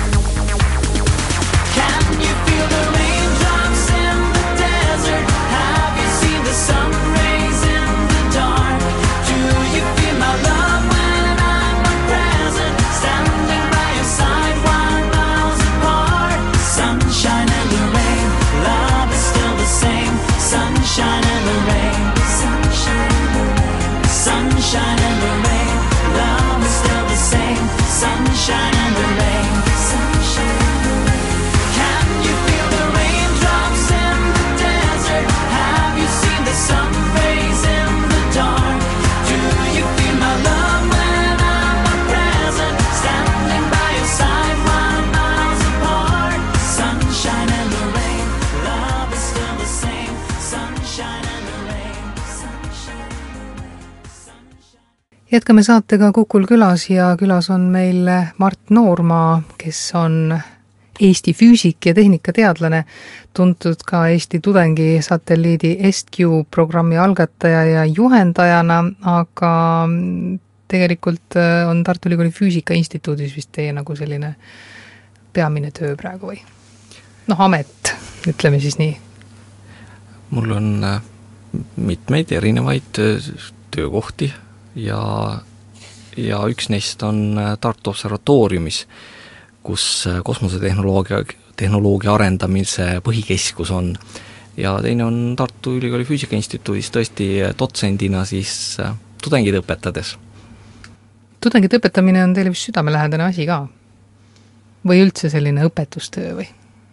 Can you feel the raindrops in the desert? Have you seen the sun rays in the dark? Do you feel my love when I'm not present? Standing by your side while miles apart. Sunshine and the rain, love is still the same. Sunshine and the rain, sunshine and the rain, sunshine and the rain, love is still the same. Sunshine and the rain, sunshine and the rain. Can you feel the raindrops in the desert? Have you seen the sun rays in the dark? Do you feel my love when I'm not present? Standing by your side while miles apart. Sunshine and the rain, love is still the same. Sunshine and the rain, sunshine and the rain, sunshine. Jätkame saatega Kukul külas ja külas on meil Mart Noorma, kes on Eesti füüsik ja tehnikateadlane, tuntud ka Eesti tudengi satelliidi EstQ programmi algataja ja juhendajana, aga tegelikult on Tartu Ülikooli Füüsika Instituudis vist teie nagu selline peamine töö praegu või? Noh, amet, ütleme siis nii. Mul on mitmeid erinevaid töökohti ja, ja üks neist on Tartu Observatooriumis, kus kosmosetehnoloogia tehnoloogia arendamise põhikeskus on. Ja teine on Tartu Ülikooli Füüsika Instituudis tõesti dotsendina siis tudengid õpetades. Tudengid õpetamine on teile vist südamelähedane asi ka? Või üldse selline õpetustöö või?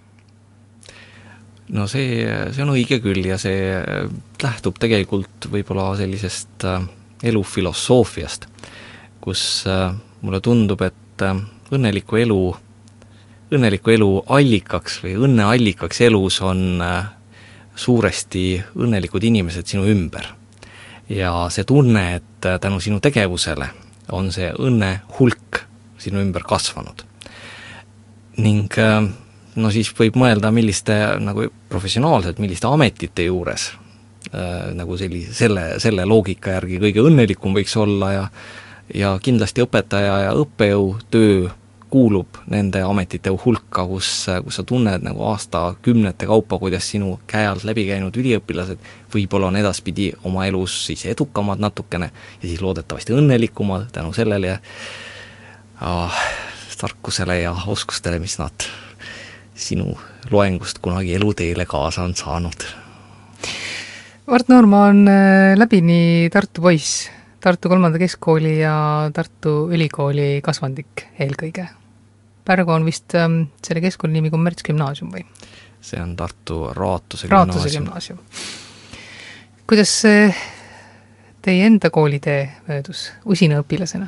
No see, see on õige küll ja see lähtub tegelikult võib-olla sellisest elufilosoofiast, kus mulle tundub, et õnneliku elu, õnneliku elu allikaks või õnne allikaks elus on suuresti õnnelikud inimesed sinu ümber. Ja see tunne, et tänu sinu tegevusele on see õnne hulk sinu ümber kasvanud. Ning no siis võib mõelda, milliste nagu professionaalselt, milliste ametite juures äh, nagu selli, selle, selle loogika järgi kõige õnnelikum võiks olla ja, ja kindlasti õpetaja ja õppejõu töö kuulub nende ametite hulka, kus, kus sa tunned nagu aastakümnete kaupa, kuidas sinu käe alt läbi käinud üliõpilased võib-olla on edaspidi oma elus siis edukamad natukene ja siis loodetavasti õnnelikumad tänu sellele ja ah, tarkusele ja oskustele, mis nad sinu loengust kunagi eluteele kaasa on saanud. Mart Noorma on läbini Tartu poiss, Tartu kolmanda keskkooli ja Tartu ülikooli kasvandik eelkõige. Praegu on vist ähm, selle keskkooli nimi Kommertsgümnaasium või? See on Tartu Raatuse Raatuse gümnaasium. Kuidas teie enda koolitee möödus usina õpilasena?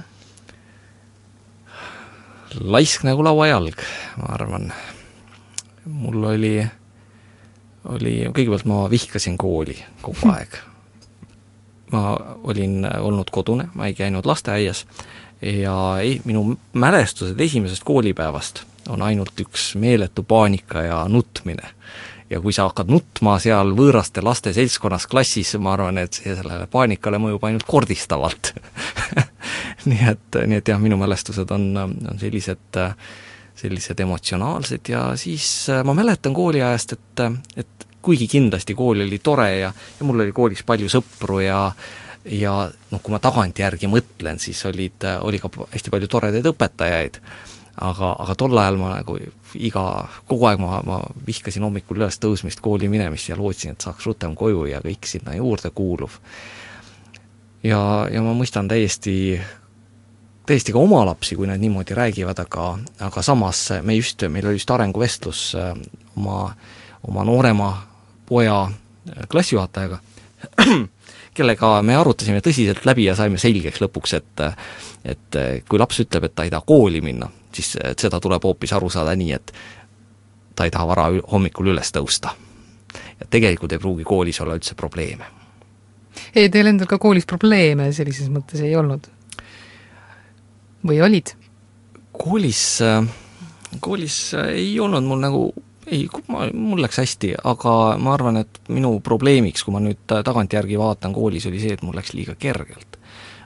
Laisk nagu lauajalg, ma arvan. Mul oli, oli, kõigepealt ma vihkasin kooli kogu aeg. Ma olin olnud kodune, ma ei käinud lasteaias ja ei, minu mälestused esimesest koolipäevast on ainult üks meeletu paanika ja nutmine. Ja kui sa hakkad nutma seal võõraste laste seltskonnas klassis, ma arvan, et see sellele paanikale mõjub ainult kordistavalt. nii, et, nii et jah, minu mälestused on, on sellised sellised emotsionaalsed ja siis ma mäletan kooliajast, et, et kuigi kindlasti kool oli tore ja, ja mul oli koolis palju sõpru ja, ja noh, kui ma tagantjärgi mõtlen, siis olid, oli ka hästi palju toredaid õpetajaid, aga, aga tol ajal ma nagu iga, kogu aeg ma, ma vihkasin hommikul üles tõusmist, kooli minemist ja lootsin, et saaks rutem koju ja kõik sinna juurde kuuluv. Ja, ja ma mõistan täiesti täiesti ka oma lapsi, kui nad niimoodi räägivad, aga, aga samas me just, meil oli just arenguvestlus oma, oma noorema poja klassijuhatajaga, kellega me arutasime tõsiselt läbi ja saime selgeks lõpuks, et, et kui laps ütleb, et ta ei taha kooli minna, siis et seda tuleb hoopis aru saada nii, et ta ei taha vara hommikul üles tõusta. Ja tegelikult ei pruugi koolis olla üldse probleeme. Ei, teil endal ka koolis probleeme sellises mõttes ei olnud? Või olid? Koolis, koolis ei olnud mul nagu, ei, mul läks hästi, aga ma arvan, et minu probleemiks, kui ma nüüd tagantjärgi vaatan koolis, oli see, et mul läks liiga kergelt.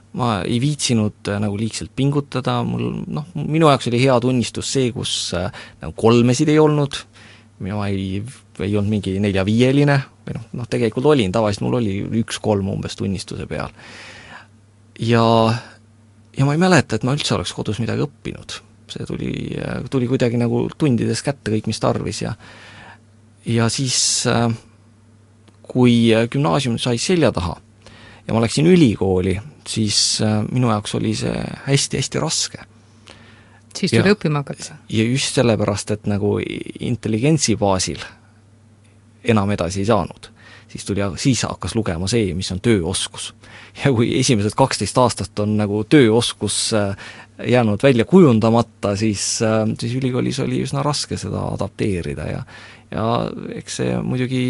ma ei viitsinud äh, nagu liigselt pingutada, mul noh, minu jaoks oli hea tunnistus see, kus äh, nagu kolmesid ei olnud, mina ei, ei olnud mingi nelja-viieline, või noh, noh, tegelikult olin, tavaliselt mul oli üks-kolm umbes tunnistuse peal. Ja, ja ma ei mäleta, et ma üldse oleks kodus midagi õppinud. See tuli, tuli kuidagi nagu tundides kätte kõik, mis tarvis ja ja siis äh, kui gümnaasium sai selja taha ja ma läksin ülikooli, siis äh, minu jaoks oli see hästi-hästi raske. Siis tuli õppima hakata? Ja just sellepärast, et nagu intelligentsi baasil enam edasi ei saanud. Siis, tuli, siis hakkas lugema see, mis on tööoskus. Ja kui esimesed kaksteist aastat on nagu tööoskus äh, jäänud välja kujundamata, siis, äh, siis ülikoolis oli üsna raske seda adapteerida ja, ja eks see muidugi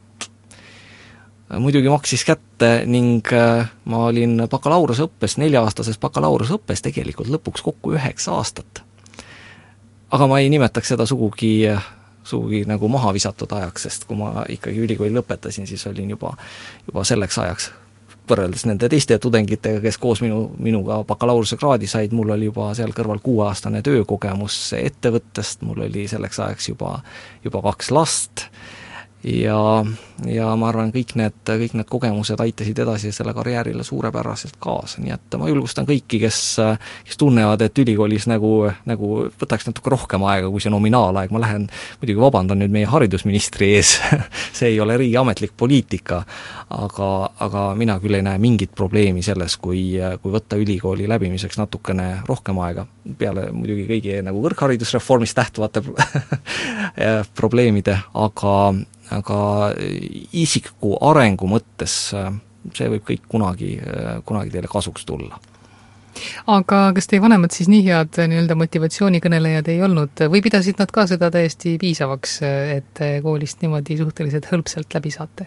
muidugi maksis kätte ning ma olin bakalaureusõppes, nelja-aastases bakalaureusõppes tegelikult lõpuks kokku üheksa aastat. Aga ma ei nimetaks seda sugugi, sugugi nagu maha visatud ajaks, sest kui ma ikkagi ülikooli lõpetasin, siis olin juba, juba selleks ajaks võrreldes nende teiste tudengitega, kes koos minu, minuga bakalaureuse kraadi said, mul oli juba seal kõrval kuueaastane töökogemus ettevõttest, mul oli selleks ajaks juba, juba kaks last ja, ja ma arvan, kõik need, kõik need kogemused aitasid edasi selle karjäärile suurepäraselt kaasa, nii et ma julgustan kõiki, kes, kes tunnevad, et ülikoolis nagu, nagu võtaks natuke rohkem aega kui see nominaalaeg, ma lähen, muidugi vabandan nüüd meie haridusministri ees see ei ole riigi ametlik poliitika, aga, aga mina küll ei näe mingit probleemi selles, kui, kui võtta ülikooli läbimiseks natukene rohkem aega, peale muidugi kõigi nagu kõrgharidusreformist tähtuvate probleemide, aga aga isikliku arengu mõttes see võib kõik kunagi, kunagi teile kasuks tulla. Aga kas teie vanemad siis nii head nii-öelda motivatsioonikõnelejad ei olnud või pidasid nad ka seda täiesti piisavaks, et koolist niimoodi suhteliselt hõlpselt läbi saate?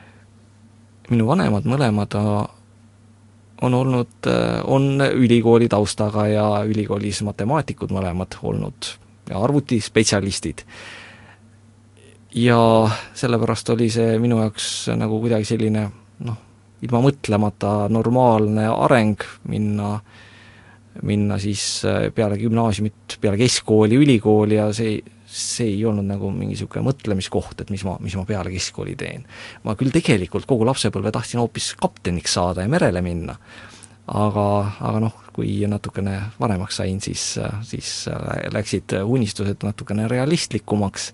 Minu vanemad mõlemad on olnud, on ülikooli taustaga ja ülikoolis matemaatikud mõlemad olnud ja arvutispetsialistid. Ja sellepärast oli see minu jaoks nagu kuidagi selline noh, ilma mõtlemata normaalne areng minna, minna siis peale gümnaasiumit, peale keskkooli, ülikooli ja see, see ei olnud nagu mingi niisugune mõtlemiskoht, et mis ma, mis ma peale keskkooli teen. Ma küll tegelikult kogu lapsepõlve tahtsin hoopis kapteniks saada ja merele minna, aga, aga noh, kui natukene vanemaks sain, siis, siis läksid unistused natukene realistlikumaks.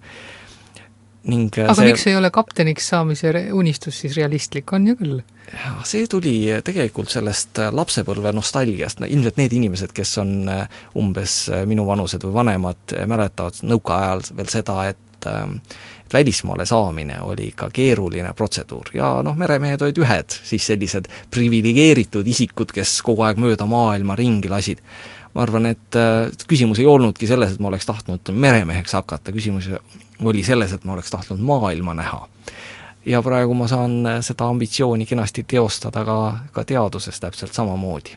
Ning aga see, miks ei ole kapteniks saamise unistus siis realistlik, on ju küll? See tuli tegelikult sellest lapsepõlve nostalgiast, ilmselt need inimesed, kes on umbes minu vanused või vanemad, mäletavad nõukaajal veel seda, et, et välismaale saamine oli ikka keeruline protseduur ja noh, meremehed olid ühed, siis sellised privilegeeritud isikud, kes kogu aeg mööda maailma ringi lasid. Ma arvan, et küsimus ei olnudki selles, et ma oleks tahtnud meremeheks hakata, küsimus oli selles, et ma oleks tahtnud maailma näha. Ja praegu ma saan seda ambitsiooni kenasti teostada ka, ka teaduses täpselt samamoodi.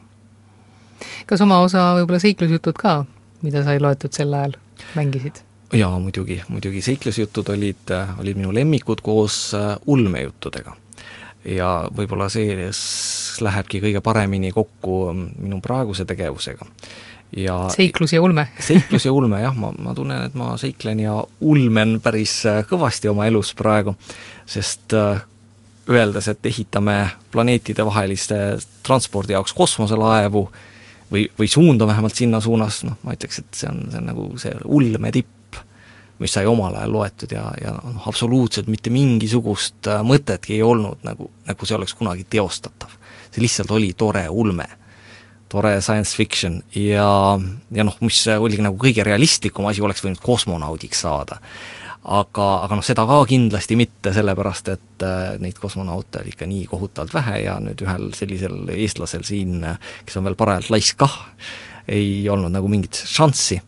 Kas oma osa võib-olla seiklusjutud ka, mida sai loetud sel ajal, mängisid? Jaa, muidugi, muidugi seiklusjutud olid, olid minu lemmikud koos ulmejuttudega. Ja võib-olla see lähebki kõige paremini kokku minu praeguse tegevusega. Ja seiklus ja ulme. Seiklus ja ulme, jah, ma, ma tunnen, et ma seiklen ja ulmen päris kõvasti oma elus praegu, sest öeldes, et ehitame planeetide vaheliste transpordi jaoks kosmoselaevu või, või suunda vähemalt sinna suunas, noh, ma ütleks, et see on, see on nagu see ulme tipp, mis sai omal ajal loetud ja, ja noh, absoluutselt mitte mingisugust mõtetki ei olnud, nagu, nagu see oleks kunagi teostatav. See lihtsalt oli tore ulme, tore science fiction ja, ja noh, mis oli nagu kõige realistlikum asi, oleks võinud kosmonaudiks saada. Aga, aga noh, seda ka kindlasti mitte, sellepärast, et neid kosmonaute oli ikka nii kohutavalt vähe ja nüüd ühel sellisel eestlasel siin, kes on veel parajalt laisk kah, ei olnud nagu mingit šanssi.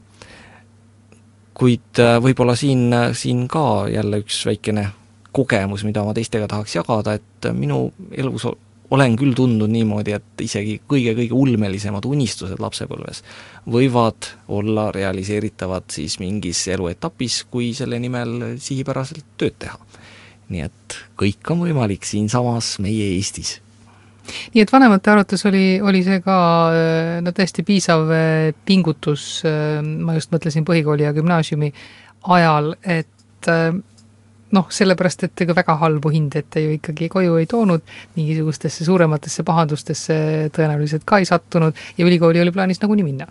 Kuid võib-olla siin, siin ka jälle üks väikene kogemus, mida ma teistega tahaks jagada, et minu elus olen küll tundnud niimoodi, et isegi kõige-kõige ulmelisemad unistused lapsepõlves võivad olla realiseeritavad siis mingis eluetapis, kui selle nimel sihipäraselt tööd teha. Nii et kõik on võimalik siinsamas meie Eestis. Nii et vanemate arvates oli, oli see ka no tõesti piisav pingutus, ma just mõtlesin põhikooli ja gümnaasiumi ajal, et noh, sellepärast, et ega väga halbu hindete ju ikkagi koju ei toonud, mingisugustesse suurematesse pahandustesse tõenäoliselt ka ei sattunud ja ülikooli oli plaanis nagunii minna.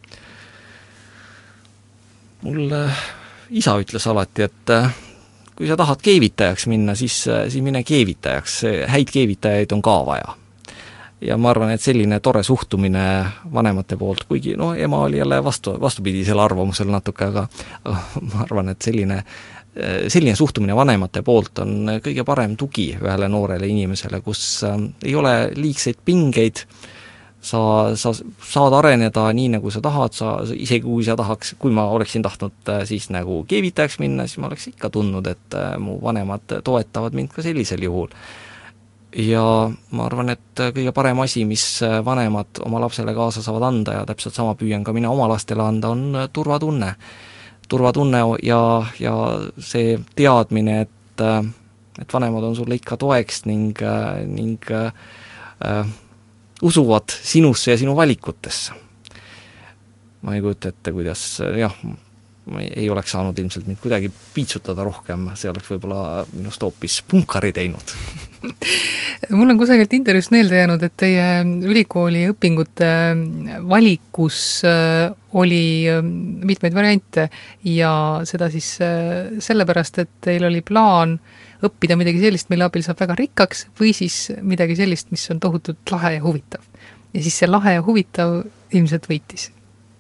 Mul isa ütles alati, et kui sa tahad keevitajaks minna, siis, siis mine keevitajaks, häid keevitajaid on ka vaja. Ja ma arvan, et selline tore suhtumine vanemate poolt, kuigi no ema oli jälle vastu, vastupidisel arvamusel natuke, aga, aga ma arvan, et selline, selline suhtumine vanemate poolt on kõige parem tugi ühele noorele inimesele, kus ei ole liigseid pingeid, sa, sa saad areneda nii, nagu sa tahad, sa isegi kui sa tahaks, kui ma oleksin tahtnud siis nagu keevitajaks minna, siis ma oleks ikka tundnud, et mu vanemad toetavad mind ka sellisel juhul. Ja ma arvan, et kõige parem asi, mis vanemad oma lapsele kaasa saavad anda ja täpselt sama püüan ka mina oma lastele anda, on turvatunne. Turvatunne ja, ja see teadmine, et, et vanemad on sulle ikka toeks ning, ning äh, usuvad sinusse ja sinu valikutesse. Ma ei kujuta ette, kuidas, jah, ma ei oleks saanud ilmselt mind kuidagi piitsutada rohkem, see oleks võib-olla minust hoopis punkari teinud. Mul on kusagilt intervjuust meelde jäänud, et teie ülikooli õpingute valikus oli mitmeid variante ja seda siis sellepärast, et teil oli plaan õppida midagi sellist, mille abil saab väga rikkaks või siis midagi sellist, mis on tohutult lahe ja huvitav. Ja siis see lahe ja huvitav ilmselt võitis.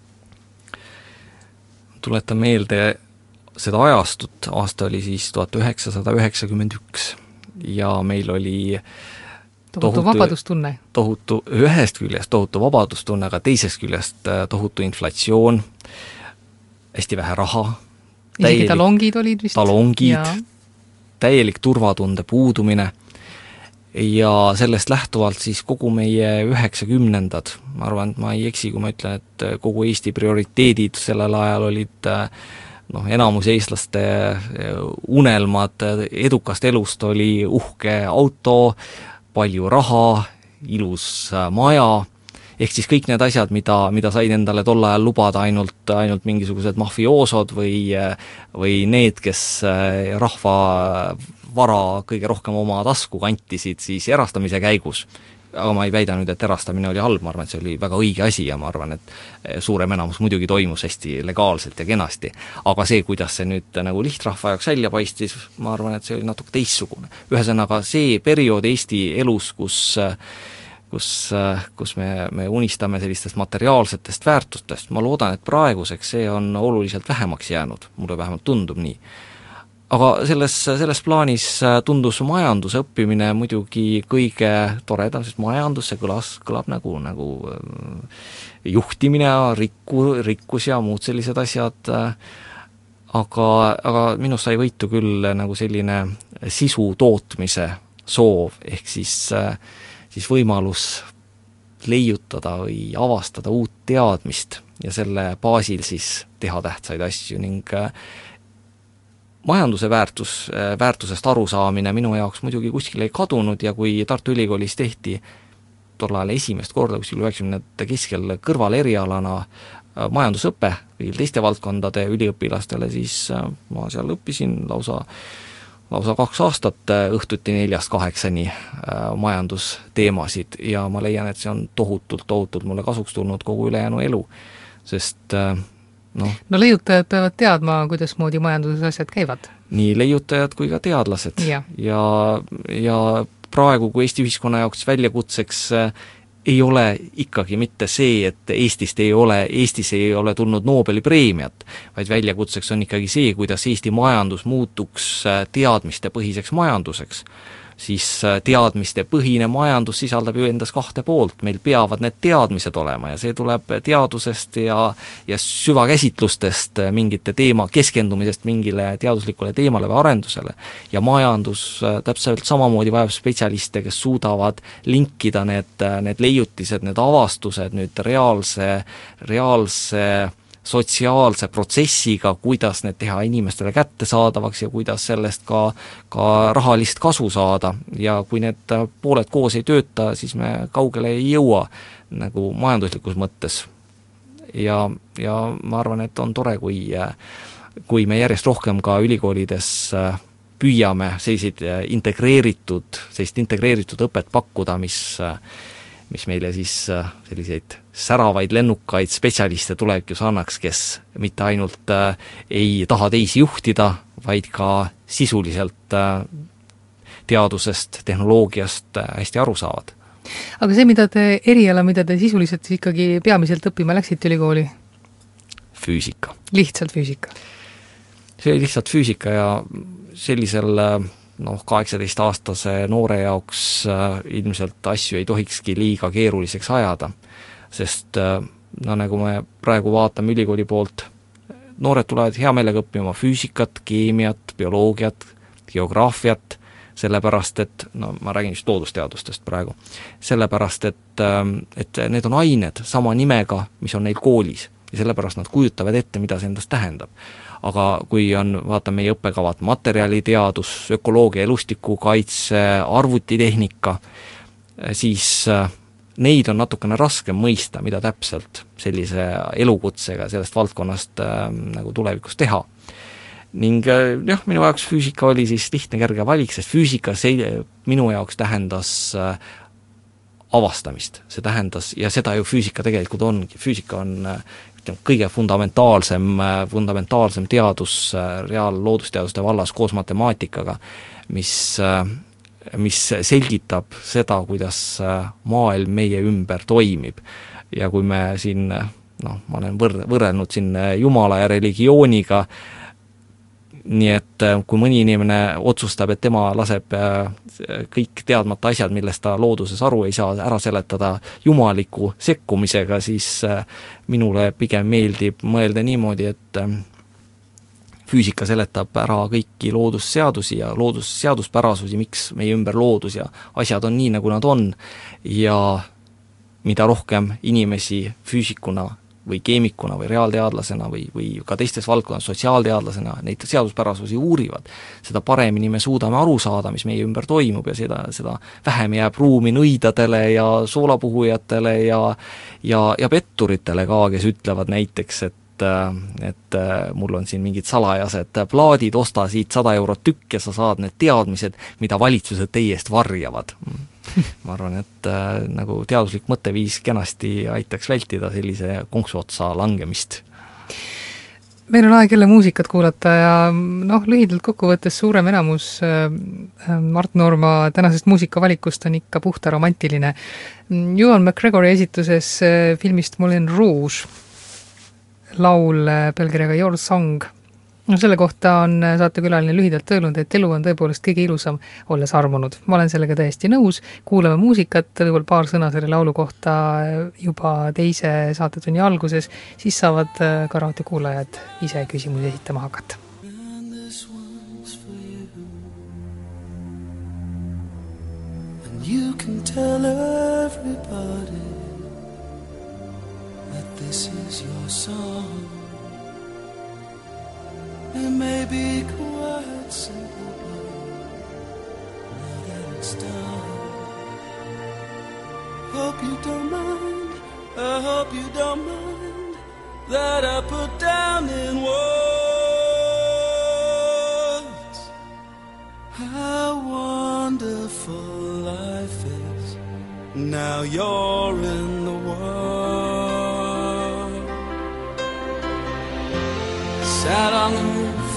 Tuletan meelde seda ajastut, aasta oli siis tuhat üheksasada üheksakümmend üks ja meil oli tohutu, tohutu vabadustunne. Tohutu, ühest küljest tohutu vabadustunne, aga teisest küljest tohutu inflatsioon, hästi vähe raha. Isegi täielik, talongid olid vist. Talongid, ja. Täielik turvatunde puudumine ja sellest lähtuvalt siis kogu meie üheksakümnendad, ma arvan, et ma ei eksi, kui ma ütlen, et kogu Eesti prioriteedid sellel ajal olid noh, enamus eestlaste unelmad edukast elust oli uhke auto, palju raha, ilus maja, ehk siis kõik need asjad, mida, mida said endale tol ajal lubada ainult, ainult mingisugused mafioosod või, või need, kes rahva vara kõige rohkem oma tasku kantisid siis erastamise käigus. Aga ma ei väida nüüd, et erastamine oli halb, ma arvan, et see oli väga õige asi ja ma arvan, et suurem enamus muidugi toimus hästi legaalselt ja kenasti. Aga see, kuidas see nüüd nagu lihtrahva jaoks välja paistis, ma arvan, et see oli natuke teissugune. Ühesõnaga see periood Eesti elus, kus kus, kus me, me unistame sellistest materiaalsetest väärtustest, ma loodan, et praeguseks see on oluliselt vähemaks jäänud, mulle vähemalt tundub nii. Aga selles, selles plaanis tundus majanduse õppimine muidugi kõige toredam, sest majandus, see kõlas, kõlab nagu, nagu juhtimine, rikku, rikkus ja muud sellised asjad, aga, aga minust sai võitu küll nagu selline sisu tootmise soov, ehk siis, siis võimalus leiutada või avastada uut teadmist ja selle baasil siis teha tähtsaid asju ning majanduse väärtus, väärtusest arusaamine minu jaoks muidugi kuskil ei kadunud ja kui Tartu Ülikoolis tehti tol ajal esimest korda kuskil üheksakümnendate keskel kõrval erialana majandusõpe või teiste valdkondade üliõpilastele, siis ma seal õppisin lausa, lausa kaks aastat õhtuti neljast kaheksani majandusteemasid ja ma leian, et see on tohutult, tohutult mulle kasuks tulnud kogu ülejäänu elu, sest No. no leiutajad peavad teadma, kuidas moodi majanduses asjad käivad. Nii leiutajad kui ka teadlased. Ja, ja, ja praegu, kui Eesti ühiskonna jaoks väljakutseks ei ole ikkagi mitte see, et Eestist ei ole, Eestis ei ole tulnud Nobeli preemiat, vaid väljakutseks on ikkagi see, kuidas Eesti majandus muutuks teadmiste põhiseks majanduseks. Siis teadmiste põhine majandus sisaldab ju endas kahte poolt, meil peavad need teadmised olema ja see tuleb teadusest ja, ja süvakäsitlustest mingite teema, keskendumisest mingile teaduslikule teemale või arendusele. Ja majandus täpselt samamoodi vajab spetsialiste, kes suudavad linkida need, need leiutised, need avastused nüüd reaalse, reaalse sotsiaalse protsessiga, kuidas need teha inimestele kättesaadavaks ja kuidas sellest ka, ka rahalist kasu saada ja kui need pooled koos ei tööta, siis me kaugele ei jõua nagu majanduslikus mõttes. Ja, ja ma arvan, et on tore, kui, kui me järjest rohkem ka ülikoolides püüame selliseid integreeritud, sellist integreeritud õpet pakkuda, mis mis meile siis selliseid säravaid lennukaid spetsialiste tulevikus annaks, kes mitte ainult äh, ei taha teisi juhtida, vaid ka sisuliselt äh, teadusest, tehnoloogiast äh, hästi aru saavad. Aga see, mida te eriala, mida te sisuliselt ikkagi peamiselt õppima läksite ülikooli? Füüsika. Lihtsalt füüsika? See oli lihtsalt füüsika ja sellisel noh, kaheksateist-aastase noore jaoks äh, ilmselt asju ei tohikski liiga keeruliseks ajada, sest äh, no nagu me praegu vaatame ülikooli poolt, noored tulevad hea meelega õppima füüsikat, keemiat, bioloogiat, geograafiat, sellepärast, et no ma räägin just loodusteadustest praegu, sellepärast, et, äh, et need on ained sama nimega, mis on neil koolis ja sellepärast nad kujutavad ette, mida see endast tähendab. Aga kui on, vaata meie õppekavad materjaliteadus, ökoloogia, elustikukaitse, arvutitehnika, siis neid on natukene raskem mõista, mida täpselt sellise elukutsega sellest valdkonnast äh, nagu tulevikus teha. Ning jah, minu jaoks füüsika oli siis lihtne kerge valik, sest füüsika see, minu jaoks tähendas äh, avastamist, see tähendas, ja seda ju füüsika tegelikult ongi, füüsika on äh, kõige fundamentaalsem, fundamentaalsem teadus reaalloodusteaduste vallas koos matemaatikaga, mis, mis selgitab seda, kuidas maailm meie ümber toimib. Ja kui me siin, noh, ma olen võr- võrrelnud siin Jumala ja religiooniga, nii et kui mõni inimene otsustab, et tema laseb kõik teadmata asjad, millest ta looduses aru ei saa, ära seletada jumaliku sekkumisega, siis minule pigem meeldib mõelda niimoodi, et füüsika seletab ära kõiki loodusseadusi ja loodusseaduspärasusi, miks meie ümber loodus ja asjad on nii, nagu nad on, ja mida rohkem inimesi füüsikuna või keemikuna või reaalteadlasena või, või ka teistes valdkonnas sotsiaalteadlasena neid seaduspärasusi uurivad, seda paremini me suudame aru saada, mis meie ümber toimub ja seda, seda vähem jääb ruumi nõidadele ja soolapuhujatele ja, ja, ja petturitele ka, kes ütlevad näiteks, et et mul on siin mingid salajased plaadid, osta siit sada eurot tükk ja sa saad need teadmised, mida valitsused teie eest varjavad. Ma arvan, et äh, nagu teaduslik mõtteviis kenasti aitaks vältida sellise konksuotsa langemist. Meil on aeg jälle muusikat kuulata ja noh, lühidalt kokkuvõttes suurem enamus äh, Mart Noorma tänasest muusikavalikust on ikka puhta romantiline. Ewan McGregori esituses äh, filmist Moulin Rouge laul äh, pealkirjaga Your Song. No selle kohta on saatekülaline lühidalt öelnud, et elu on tõepoolest kõige ilusam, olles armunud. Ma olen sellega täiesti nõus, kuulame muusikat, võib-olla paar sõna selle laulu kohta juba teise saatetunni alguses, siis saavad ka raadiokuulajad ise küsimusi esitama hakata. And you can tell everybody that this is your song. It may be quite simple, but now that it's done, hope you don't mind, I hope you don't mind that I put down in words how wonderful life is. Now you're in the world. Sat on the roof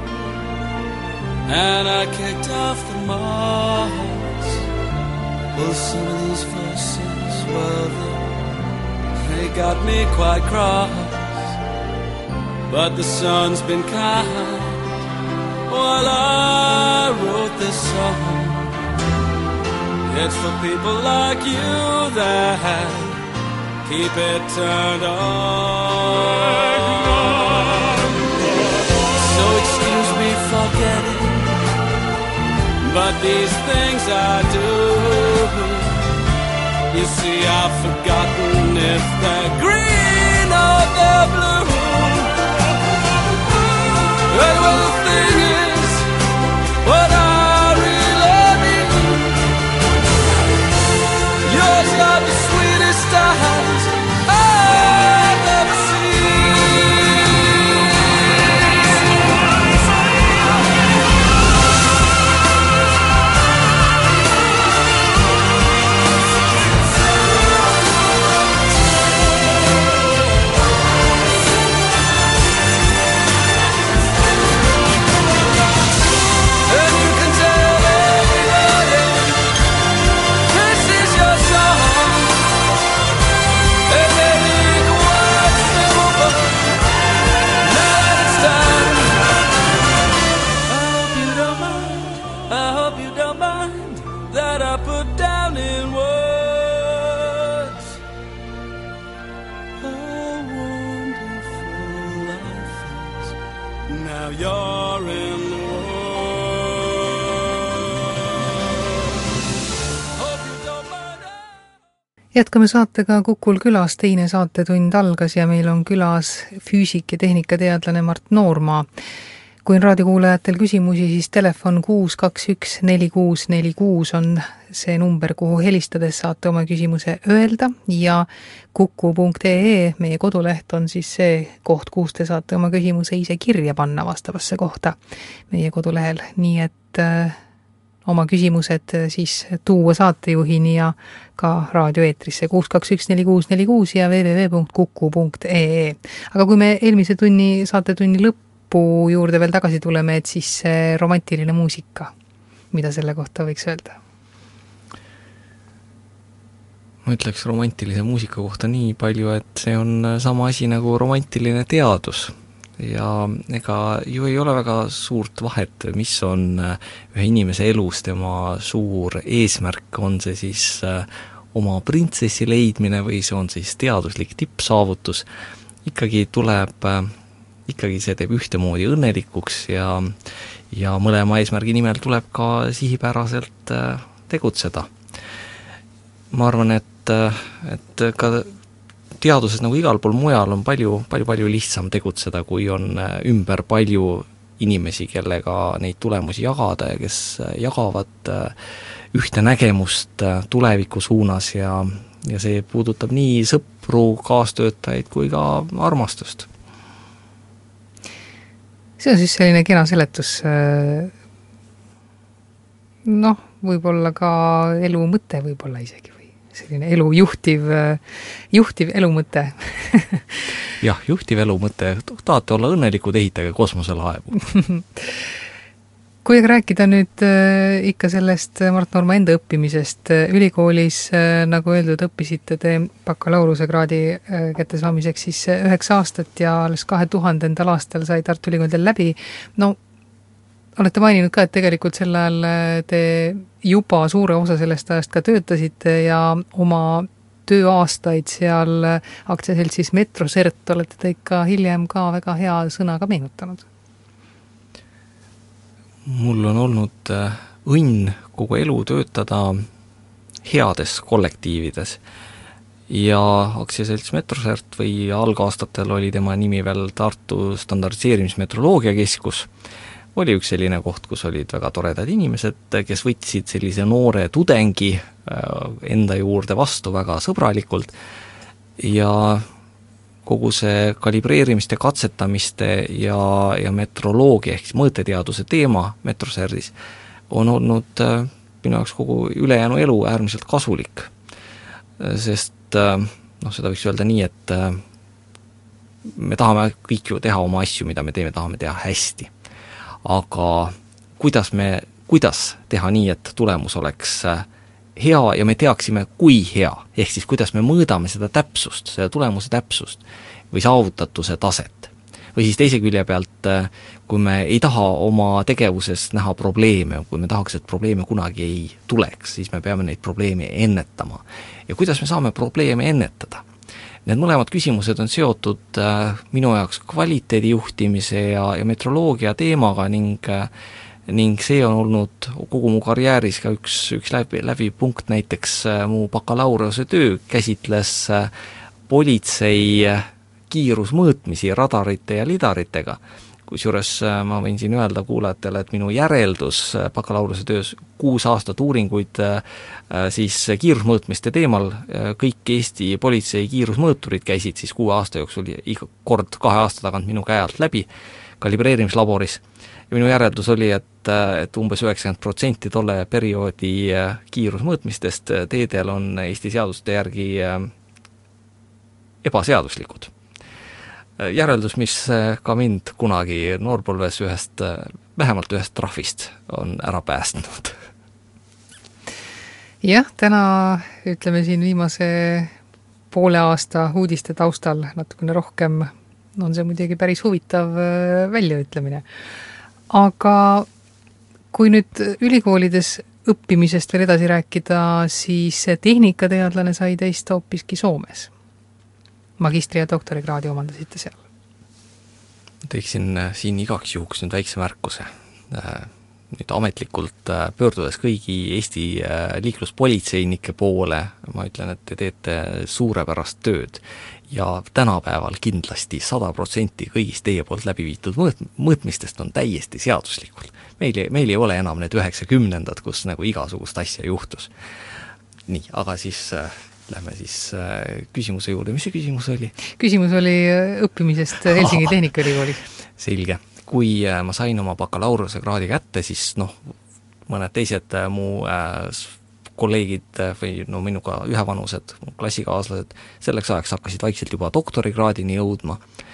and I kicked off the moss. Well, some of these verses, well, they got me quite cross. But the sun's been kind while I wrote this song. It's for people like you that keep it turned on. So excuse me for getting, but these things I do, you see I've forgotten if they're green or they're blue. war in the jätkame saatega Kukul külas, teine saatetund algas ja meil on külas füüsik- ja tehnikateadlane Mart Noorma. Kui on raadiokuulajatel küsimusi, siis telefon kuus kaks üks neli kuus neli kuus on see number, kuhu helistades saate oma küsimuse öelda ja kuku punkt ee, meie koduleht on siis see koht, kus te saate oma küsimuse ise kirja panna vastavasse kohta meie kodulehel. Nii et äh, oma küsimused siis tuua saatejuhini ja ka raadioeetrisse kuus kaks üks neli kuus neli kuus ja double-u double-u double-u punkt kuku punkt ee. Aga kui me eelmise tunni, saatetunni lõppu juurde veel tagasi tuleme, et siis see romantiline muusika, mida selle kohta võiks öelda? Ma ütleks romantilise muusika kohta nii palju, et see on sama asi nagu romantiline teadus. Ja ega ju ei ole väga suurt vahet, mis on ühe inimese elus tema suur eesmärk, on see siis oma printsessi leidmine või see on siis teaduslik tippsaavutus. Ikkagi tuleb, ikkagi see teeb ühtemoodi õnnelikuks ja, ja mõlema eesmärgi nimel tuleb ka sihipäraselt tegutseda. Ma arvan, et, et ka teaduses nagu igal pool mujal on palju, palju, palju lihtsam tegutseda, kui on ümber palju inimesi, kellega neid tulemusi jagada ja kes jagavad ühte nägemust tuleviku suunas ja, ja see puudutab nii sõpru, kaastöötajaid kui ka armastust. See on siis selline kena seletus, noh, võib-olla ka elu mõte võib-olla isegi või selline elu juhtiv, juhtiv elu mõte. Jah, juhtiv elu mõte. Tahate olla õnnelikud, ehitage kosmoselaevu. Kui rääkida nüüd ikka sellest Mart Noorma enda õppimisest, ülikoolis, nagu öeldud, õppisite te bakalaureuse-kraadi kättesaamiseks siis üheksa aastat ja alles kahe tuhandendal aastal sai Tartu Ülikoolidel läbi. No, olete maininud ka, et tegelikult sel ajal te juba suure osa sellest ajast ka töötasite ja oma tööaastaid seal aktsiaseltsis Metrosert olete te ikka hiljem ka väga hea sõnaga meenutanud. Mul on olnud õnn kogu elu töötada heades kollektiivides ja aktsiaselts Metrosert või algaastatel oli tema nimi veel Tartu standardiseerimismetroloogia keskus, oli üks selline koht, kus olid väga toredad inimesed, kes võtsid sellise noore tudengi enda juurde vastu väga sõbralikult ja kogu see kalibreerimiste, katsetamiste ja, ja metroloogia ehk mõõteteaduse teema Metroserdis on olnud minu jaoks kogu ülejäänu elu äärmiselt kasulik. Sest noh, seda võiks öelda nii, et me tahame kõik ju teha oma asju, mida me teeme, tahame teha hästi. Aga kuidas me, kuidas teha nii, et tulemus oleks hea ja me teaksime, kui hea, ehk siis kuidas me mõõdame seda täpsust, seda tulemuse täpsust või saavutatuse taset. Või siis teise külje pealt, kui me ei taha oma tegevuses näha probleeme, kui me tahaks, et probleeme kunagi ei tuleks, siis me peame neid probleeme ennetama. Ja kuidas me saame probleeme ennetada? Need mõlemad küsimused on seotud minu jaoks kvaliteedijuhtimise ja, ja metroloogia teemaga ning ning see on olnud kogu mu karjääris ka üks, üks läbi, läbi punkt, näiteks mu bakalaureuse töö käsitles politsei kiirusmõõtmisi radarite ja lidaritega. Kusjuures ma võin siin öelda kuulajatele, et minu järeldus bakalaureuse töös kuus aastat uuringuid siis kiirusmõõtmiste teemal, kõik Eesti politsei kiirusmõõturid käisid siis kuue aasta jooksul iga kord kahe aasta tagant minu käe alt läbi kalibreerimislaboris. Ja minu järeldus oli, et, et umbes üheksakümmend protsenti tolle perioodi kiirusmõõtmistest teedel on Eesti seaduste järgi ebaseaduslikud. Järeldus, mis ka mind kunagi noorpolves ühest, vähemalt ühest trahvist on ära päästnud. Jah, täna ütleme siin viimase poole aasta uudiste taustal natukene rohkem on see muidugi päris huvitav väljaütlemine. Aga kui nüüd ülikoolides õppimisest veel edasi rääkida, siis tehnikateadlane sai teist hoopiski Soomes. Magistri- ja doktorikraadi omandasite seal. teeksin siin igaks juhuks nüüd väikse märkuse. Nüüd ametlikult pöördudes kõigi Eesti liikluspolitseinike poole, ma ütlen, et te teete suurepärast tööd ja tänapäeval kindlasti sada protsenti kõigist teie poolt läbi viitud mõõt-, mõõtmistest on täiesti seaduslikult. Meil, meil ei ole enam need üheksakümnendad, kus nagu igasugust asja juhtus. Nii, aga siis äh, lähme siis äh, küsimuse juurde. Mis see küsimus oli? Küsimus oli õppimisest Helsingi Tehnikaülikoolis. Selge. Kui äh, ma sain oma bakalaureuse kraadi kätte, siis noh, mõned teised äh, mu äh, kolleegid või no minuga ühevanused, klassikaaslased, selleks ajaks hakkasid vaikselt juba doktorikraadini jõudma.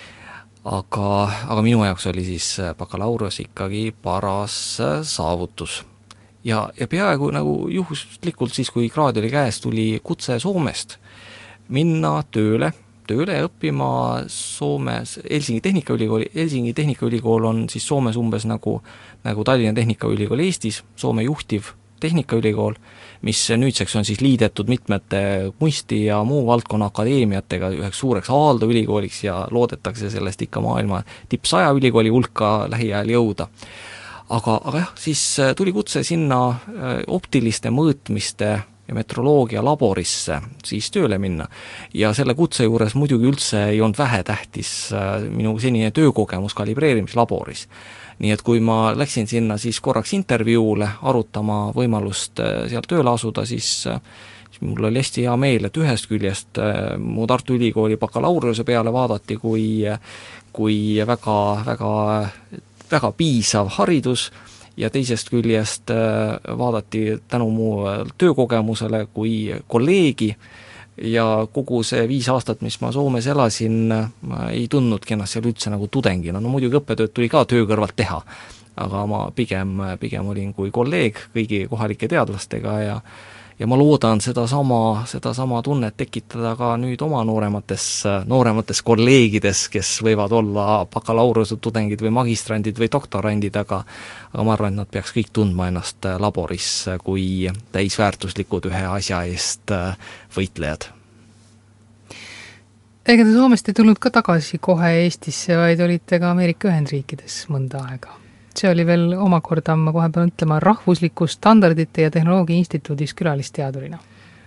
Aga, aga minu jaoks oli siis bakalaureus ikkagi paras saavutus. Ja, ja peaaegu nagu juhuslikult siis, kui kraad oli käes, tuli kutse Soomest minna tööle, tööle ja õppima Soomes Helsingi Tehnikaülikooli. Helsingi Tehnikaülikool on siis Soomes umbes nagu, nagu Tallinna Tehnikaülikool Eestis, Soome juhtiv Tehnikaülikool, mis nüüdseks on siis liidetud mitmete kunsti ja muu valdkonna akadeemiatega üheks suureks Aalto ülikooliks ja loodetakse sellest ikka maailma tipp saja ülikooli hulka lähiajal jõuda. Aga, aga jah, siis tuli kutse sinna optiliste mõõtmiste ja metroloogia laborisse siis tööle minna. Ja selle kutse juures muidugi üldse ei olnud vähetähtis minu senine töökogemus kalibreerimislaboris. Nii et kui ma läksin sinna siis korraks intervjuule arutama võimalust seal tööle asuda, siis, siis mul oli hästi hea meel, et ühest küljest mu Tartu Ülikooli bakalaureuse peale vaadati kui, kui väga, väga, väga piisav haridus ja teisest küljest vaadati tänu mu töökogemusele kui kolleegi ja kogu see viis aastat, mis ma Soomes elasin, ma ei tundnudki ennast seal üldse nagu tudengina. No muidugi õppetööd tuli ka töö kõrvalt teha, aga ma pigem, pigem olin kui kolleeg kõigi kohalike teadlastega ja ja ma loodan seda sama, seda sama tunnet tekitada ka nüüd oma nooremates, nooremates kolleegides, kes võivad olla bakalaureuse tudengid või magistrandid või doktorandid, aga, aga ma arvan, et nad peaks kõik tundma ennast laboris kui täisväärtuslikud ühe asja eest võitlejad. Ega te Soomest ei tulnud ka tagasi kohe Eestisse, vaid olite ka Ameerika Ühendriikides mõnda aega. See oli veel omakorda, ma kohe pean ütlema, rahvusliku standardite ja tehnoloogia instituudis külalisteadurina.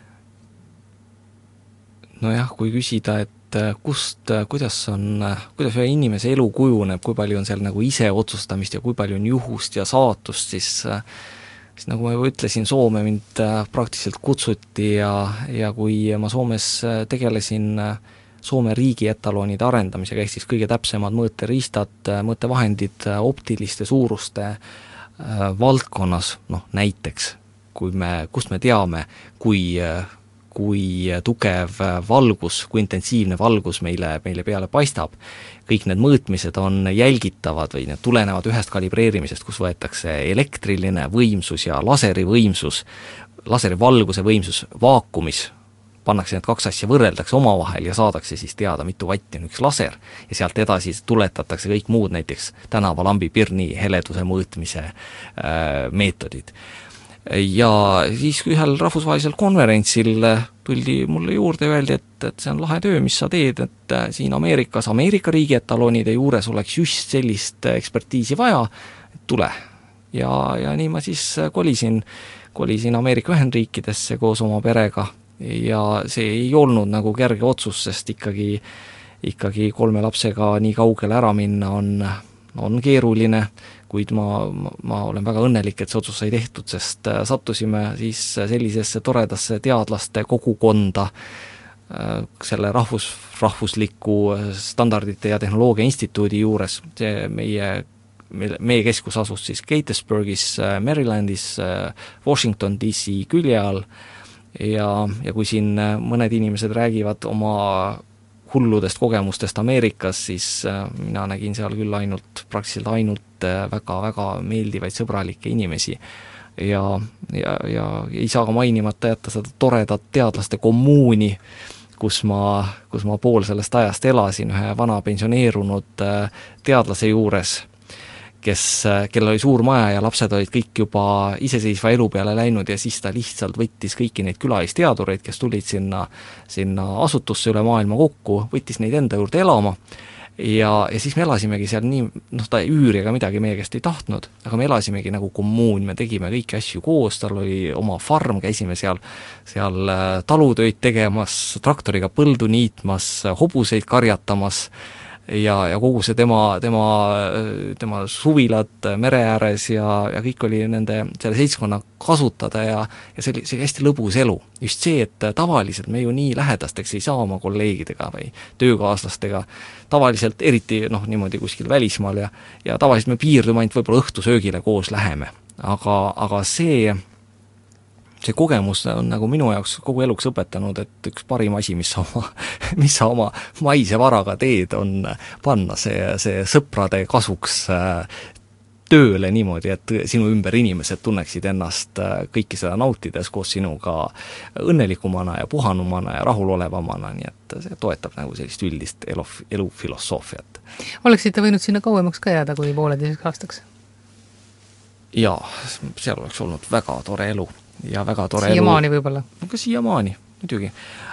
Nojah, kui küsida, et kust, kuidas on, kuidas ühe inimese elu kujuneb, kui palju on seal nagu ise otsustamist ja kui palju on juhust ja saatust, siis, siis nagu ma juba ütlesin, Soome mind praktiliselt kutsuti ja, ja kui ma Soomes tegelesin Soome riigi etaloonide arendamisega, ehk siis kõige täpsemad mõõteriistad, mõõtevahendid optiliste suuruste äh, valdkonnas, noh näiteks, kui me, kust me teame, kui, kui tugev valgus, kui intensiivne valgus meile, meile peale paistab, kõik need mõõtmised on jälgitavad või need tulenevad ühest kalibreerimisest, kus võetakse elektriline võimsus ja laseri võimsus, laseri valguse võimsus vaakumis, pannakse need kaks asja, võrreldakse omavahel ja saadakse siis teada, mitu vatti on üks laser ja sealt edasi tuletatakse kõik muud, näiteks tänavalambi pirni heleduse mõõtmise äh, meetodid. Ja siis ühel rahvusvahelisel konverentsil tuldi mulle juurde ja öeldi, et, et see on lahe töö, mis sa teed, et siin Ameerikas, Ameerika riigi etaloonide juures oleks just sellist ekspertiisi vaja, et tule. Ja, ja nii ma siis kolisin, kolisin Ameerika Ühendriikidesse koos oma perega ja see ei olnud nagu kerge otsus, sest ikkagi, ikkagi kolme lapsega nii kaugele ära minna on, on keeruline, kuid ma, ma, ma olen väga õnnelik, et see otsus sai tehtud, sest sattusime siis sellisesse toredasse teadlaste kogukonda selle rahvus, rahvusliku standardite ja tehnoloogia instituudi juures. See meie, meie keskus asus siis Gatesburgis, Marylandis, Washington D C külje all. Ja, ja kui siin mõned inimesed räägivad oma hulludest kogemustest Ameerikas, siis mina nägin seal küll ainult, praktiliselt ainult väga-väga meeldivaid sõbralikke inimesi. Ja, ja, ja ei saa ka mainimata jätta seda toredat teadlaste kommuuni, kus ma, kus ma pool sellest ajast elasin ühe vana pensioneerunud teadlase juures, kes, kellel oli suur maja ja lapsed olid kõik juba iseseisva elu peale läinud ja siis ta lihtsalt võttis kõiki neid külalisteadureid, kes tulid sinna, sinna asutusse üle maailma kokku, võttis neid enda juurde elama ja, ja siis me elasimegi seal nii, noh ta üüri ega midagi meie käest ei tahtnud, aga me elasimegi nagu kommuun, me tegime kõiki asju koos, tal oli oma farm, käisime seal, seal talutöid tegemas, traktoriga põldu niitmas, hobuseid karjatamas, ja, ja kogu see tema, tema, tema suvilad mere ääres ja, ja kõik oli nende, selle seltskonna kasutada ja, ja see oli, see oli hästi lõbus elu. Just see, et tavaliselt me ju nii lähedasteks ei saa oma kolleegidega või töökaaslastega, tavaliselt eriti noh, niimoodi kuskil välismaal ja, ja tavaliselt me piirdume ainult võib-olla õhtusöögile koos läheme. Aga, aga see see kogemus on nagu minu jaoks kogu eluks õpetanud, et üks parim asi, mis sa oma, mis sa oma maise varaga teed, on panna see, see sõprade kasuks tööle niimoodi, et sinu ümber inimesed tunneksid ennast kõiki seda nautides koos sinuga õnnelikumana ja puhanumana ja rahulolevamana, nii et see toetab nagu sellist üldist elu, elufilosoofiat. Oleksite võinud sinna kauemaks ka jääda kui pooleteiseks aastaks? Jaa, seal oleks olnud väga tore elu. Ja väga tore siiamaani elu. Võib-olla? Ka siiamaani, muidugi.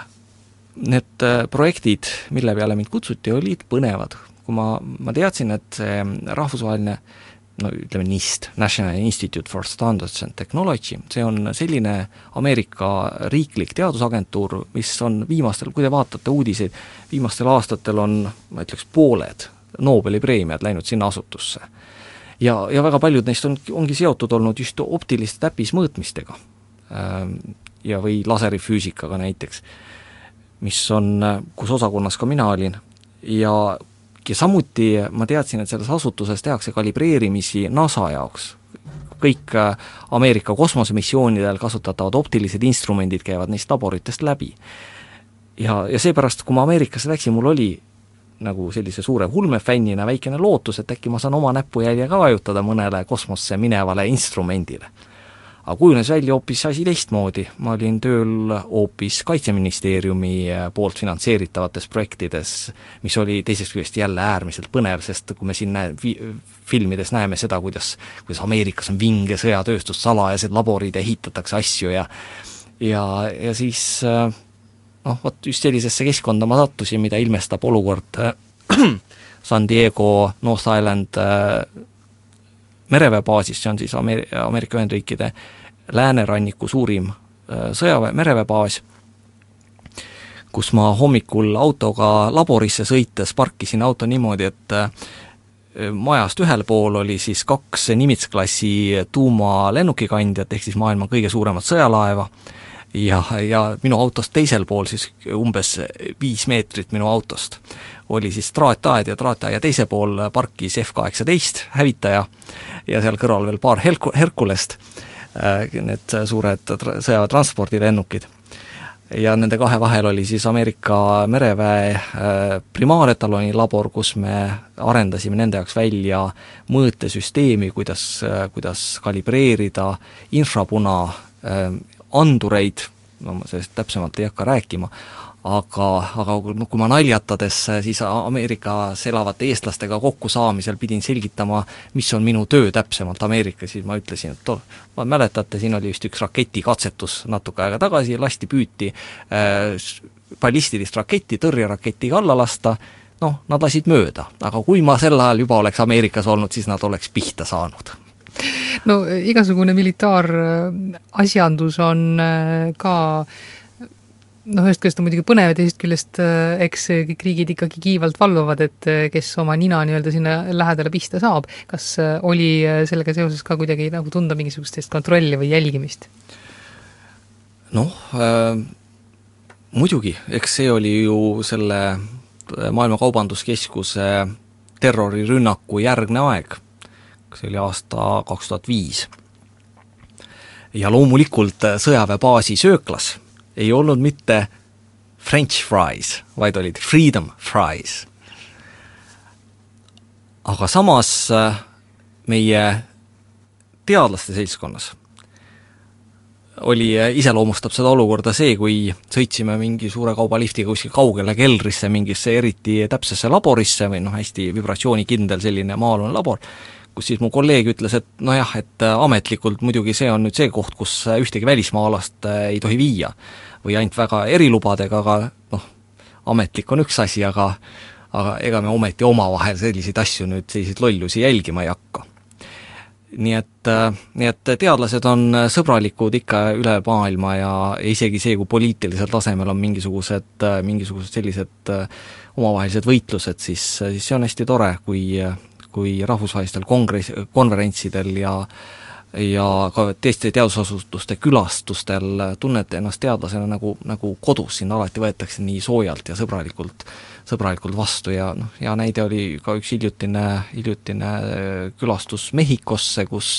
Need projektid, mille peale mind kutsuti, olid põnevad. Kui ma, ma teadsin, et see rahvusvaheline, no ütleme N I S T, National Institute for Standards and Technology, see on selline Ameerika riiklik teadusagentuur, mis on viimastel, kui te vaatate uudiseid, viimastel aastatel on, ma ütleks, pooled Nobeli preemiad läinud sinna asutusse. Ja, ja väga paljud neist on, ongi seotud olnud just optiliste täppismõõtmistega ja või laserifüüsikaga näiteks, mis on, kus osakonnas ka mina olin ja, ja samuti ma teadsin, et selles asutuses tehakse kalibreerimisi NASA jaoks. Kõik Ameerika kosmosemissioonidel kasutatavad optilised instrumendid käivad neist laboritest läbi. Ja, ja seepärast, kui ma Ameerikasse läksin, mul oli nagu sellise suure hulmefännina väikene lootus, et äkki ma saan oma näpujälje ka vajutada mõnele kosmosse minevale instrumendile. Aga kujunes välja hoopis asi teistmoodi. Ma olin tööl hoopis Kaitseministeeriumi poolt finantseeritavates projektides, mis oli teisest küljest jälle äärmiselt põnev, sest kui me siin näe, filmides näeme seda, kuidas, kuidas Ameerikas on vinge sõjatööstus, salajased laborid ja ehitatakse asju ja ja, ja siis noh, vot just sellisesse keskkonda ma sattusin, mida ilmestab olukord San Diego, North Island mereväebaasis, see on siis Ameer- Ameerika Ühendriikide lääneranniku suurim sõjaväe, mereväebaas, kus ma hommikul autoga laborisse sõites parkisin auto niimoodi, et majast ühel pool oli siis kaks Nimitz-klassi tuumalennukikandjat, ehk siis maailma kõige suuremat sõjalaeva, ja, ja minu autost teisel pool siis umbes viis meetrit minu autost oli siis traataed ja traataja teise pool parkis F kaheksateist hävitaja ja seal kõrval veel paar Herku- Herkulest, need suured sõjaväetranspordilennukid. Ja nende kahe vahel oli siis Ameerika mereväe primaaretaloni labor, kus me arendasime nende jaoks välja mõõtesüsteemi, kuidas, kuidas kalibreerida infrapuna andureid, no ma sellest täpsemalt ei hakka rääkima, aga, aga kui ma naljatades siis Ameerikas elavate eestlastega kokku saamisel pidin selgitama, mis on minu töö täpsemalt Ameerikas, siis ma ütlesin, et to, ma mäletate, siin oli just üks raketikatsetus natuke aega tagasi, lasti püüti äh, ballistilist raketti, tõrjeraketi alla lasta, noh, nad lasid mööda, aga kui ma sel ajal juba oleks Ameerikas olnud, siis nad oleks pihta saanud. No igasugune militaarasjandus on ka noh, ühest küljest on muidugi põnev ja teisest küljest eks kõik riigid ikkagi kiivalt valvavad, et kes oma nina nii-öelda sinna lähedale pista saab. Kas oli sellega seoses ka kuidagi nagu tunda mingisugustest kontrolli või jälgimist? Noh, äh, muidugi, eks see oli ju selle Maailma Kaubanduskeskuse terrorirünnaku järgne aeg. See oli aasta kaks tuhat viis. Ja loomulikult sõjaväebaasi sööklas ei olnud mitte French fries, vaid olid freedom fries. Aga samas meie teadlaste seltskonnas oli, iseloomustab seda olukorda see, kui sõitsime mingi suure kaubaliftiga kuskil kaugele keldrisse, mingisse eriti täpsesse laborisse või noh, hästi vibratsioonikindel selline maalune labor, kus siis mu kolleeg ütles, et nojah, et ametlikult muidugi see on nüüd see koht, kus ühtegi välismaalast ei tohi viia või ainult väga erilubadega, aga noh, ametlik on üks asi, aga aga ega me ometi omavahel selliseid asju nüüd, selliseid lollusi jälgima ei hakka. Nii et, nii et teadlased on sõbralikud ikka üle maailma ja isegi see, kui poliitilisel tasemel on mingisugused, mingisugused sellised omavahelised võitlused, siis, siis see on hästi tore, kui, kui rahvusvahelistel kongress, konverentsidel ja ja ka teiste teadusasutuste külastustel tunnete ennast teadlasena nagu, nagu kodus, siin alati võetakse nii soojalt ja sõbralikult, sõbralikult vastu ja noh, hea näide oli ka üks hiljutine, hiljutine külastus Mehhikosse, kus,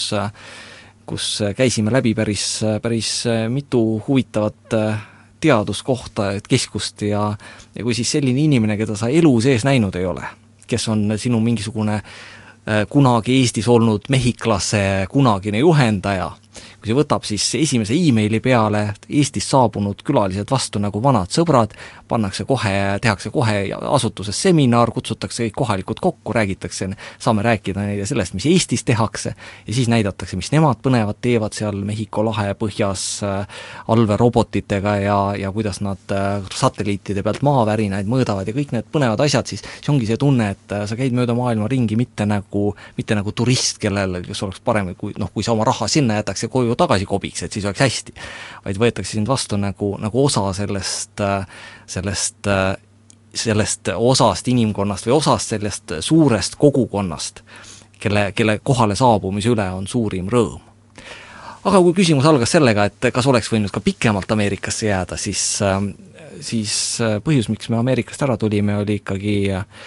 kus käisime läbi päris, päris mitu huvitavat teaduskohta, keskust ja, ja kui siis selline inimene, keda sa elu sees näinud ei ole, kes on sinu mingisugune kunagi Eestis olnud mehhiklase kunagine juhendaja, kui see võtab siis esimese e-maili peale Eestist saabunud külalised vastu nagu vanad sõbrad, pannakse kohe, tehakse kohe asutuses seminar, kutsutakse kõik kohalikud kokku, räägitakse, saame rääkida neile sellest, mis Eestis tehakse ja siis näidatakse, mis nemad põnevad teevad seal Mehhiko lahe põhjas allveerobotitega ja, ja kuidas nad satelliitide pealt maavärinaid mõõdavad ja kõik need põnevad asjad, siis see ongi see tunne, et sa käid mööda maailma ringi mitte nagu, mitte nagu turist, kellel, kes oleks parem, kui, noh, kui sa oma raha sinna jätaks ja koju tagasi kobiks, et siis oleks hästi. Vaid võetakse sind vastu nagu, nagu osa sellest, sellest, sellest osast inimkonnast või osast sellest suurest kogukonnast, kelle, kelle kohale saabumise üle on suurim rõõm. Aga kui küsimus algas sellega, et kas oleks võinud ka pikemalt Ameerikasse jääda, siis, siis põhjus, miks me Ameerikast ära tulime, oli ikkagi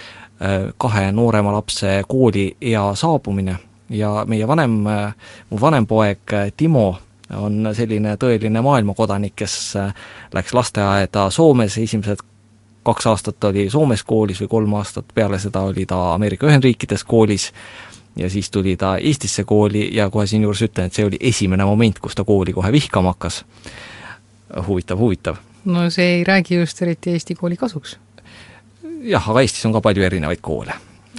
kahe noorema lapse kooli ea saabumine ja meie vanem, mu vanem poeg Timo on selline tõeline maailmakodanik, kes läks lasteaeda Soomes, esimesed kaks aastat oli Soomes koolis või kolm aastat peale seda oli ta Ameerika Ühendriikides koolis ja siis tuli ta Eestisse kooli ja kohe siin juures ütlen, et see oli esimene moment, kus ta kooli kohe vihkama hakkas. Huvitav, huvitav. No see ei räägi just eriti Eesti kooli kasuks. Jah, aga Eestis on ka palju erinevaid koole.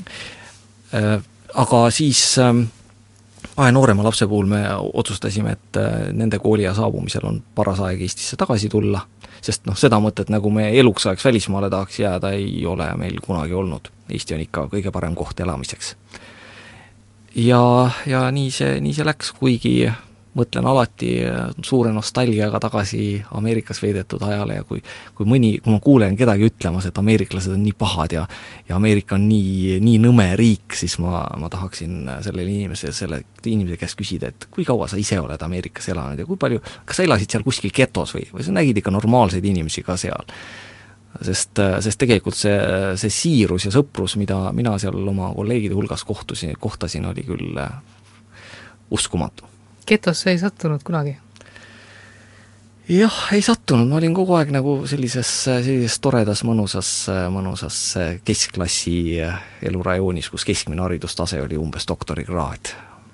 Aga siis kahe noorema lapse puhul me otsustasime, et nende kooli ja saabumisel on paras aeg Eestisse tagasi tulla, sest noh, seda mõtet, nagu me eluks ajaks välismaale tahaks jääda, ei ole meil kunagi olnud. Eesti on ikka kõige parem koht elamiseks. Ja, ja nii see, nii see läks, kuigi mõtlen alati suure nostalgiaga tagasi Ameerikas veedetud ajale ja kui, kui mõni, kui ma kuulen kedagi ütlemas, et ameeriklased on nii pahad ja, ja Ameerika on nii, nii nõme riik, siis ma, ma tahaksin sellele inimesele, selle inimese käest küsida, et kui kaua sa ise oled Ameerikas elanud ja kui palju, kas sa elasid seal kuskil getos või, või sa nägid ikka normaalseid inimesi ka seal? Sest, sest tegelikult see, see siirus ja sõprus, mida mina seal oma kolleegide hulgas kohtusin, kohtasin, oli küll uskumatu. Getosse ei sattunud kunagi? Jah, ei sattunud, ma olin kogu aeg nagu sellises, sellises toredas mõnusas, mõnusas keskklassi elurajoonis, kus keskmine haridustase oli umbes doktorikraad.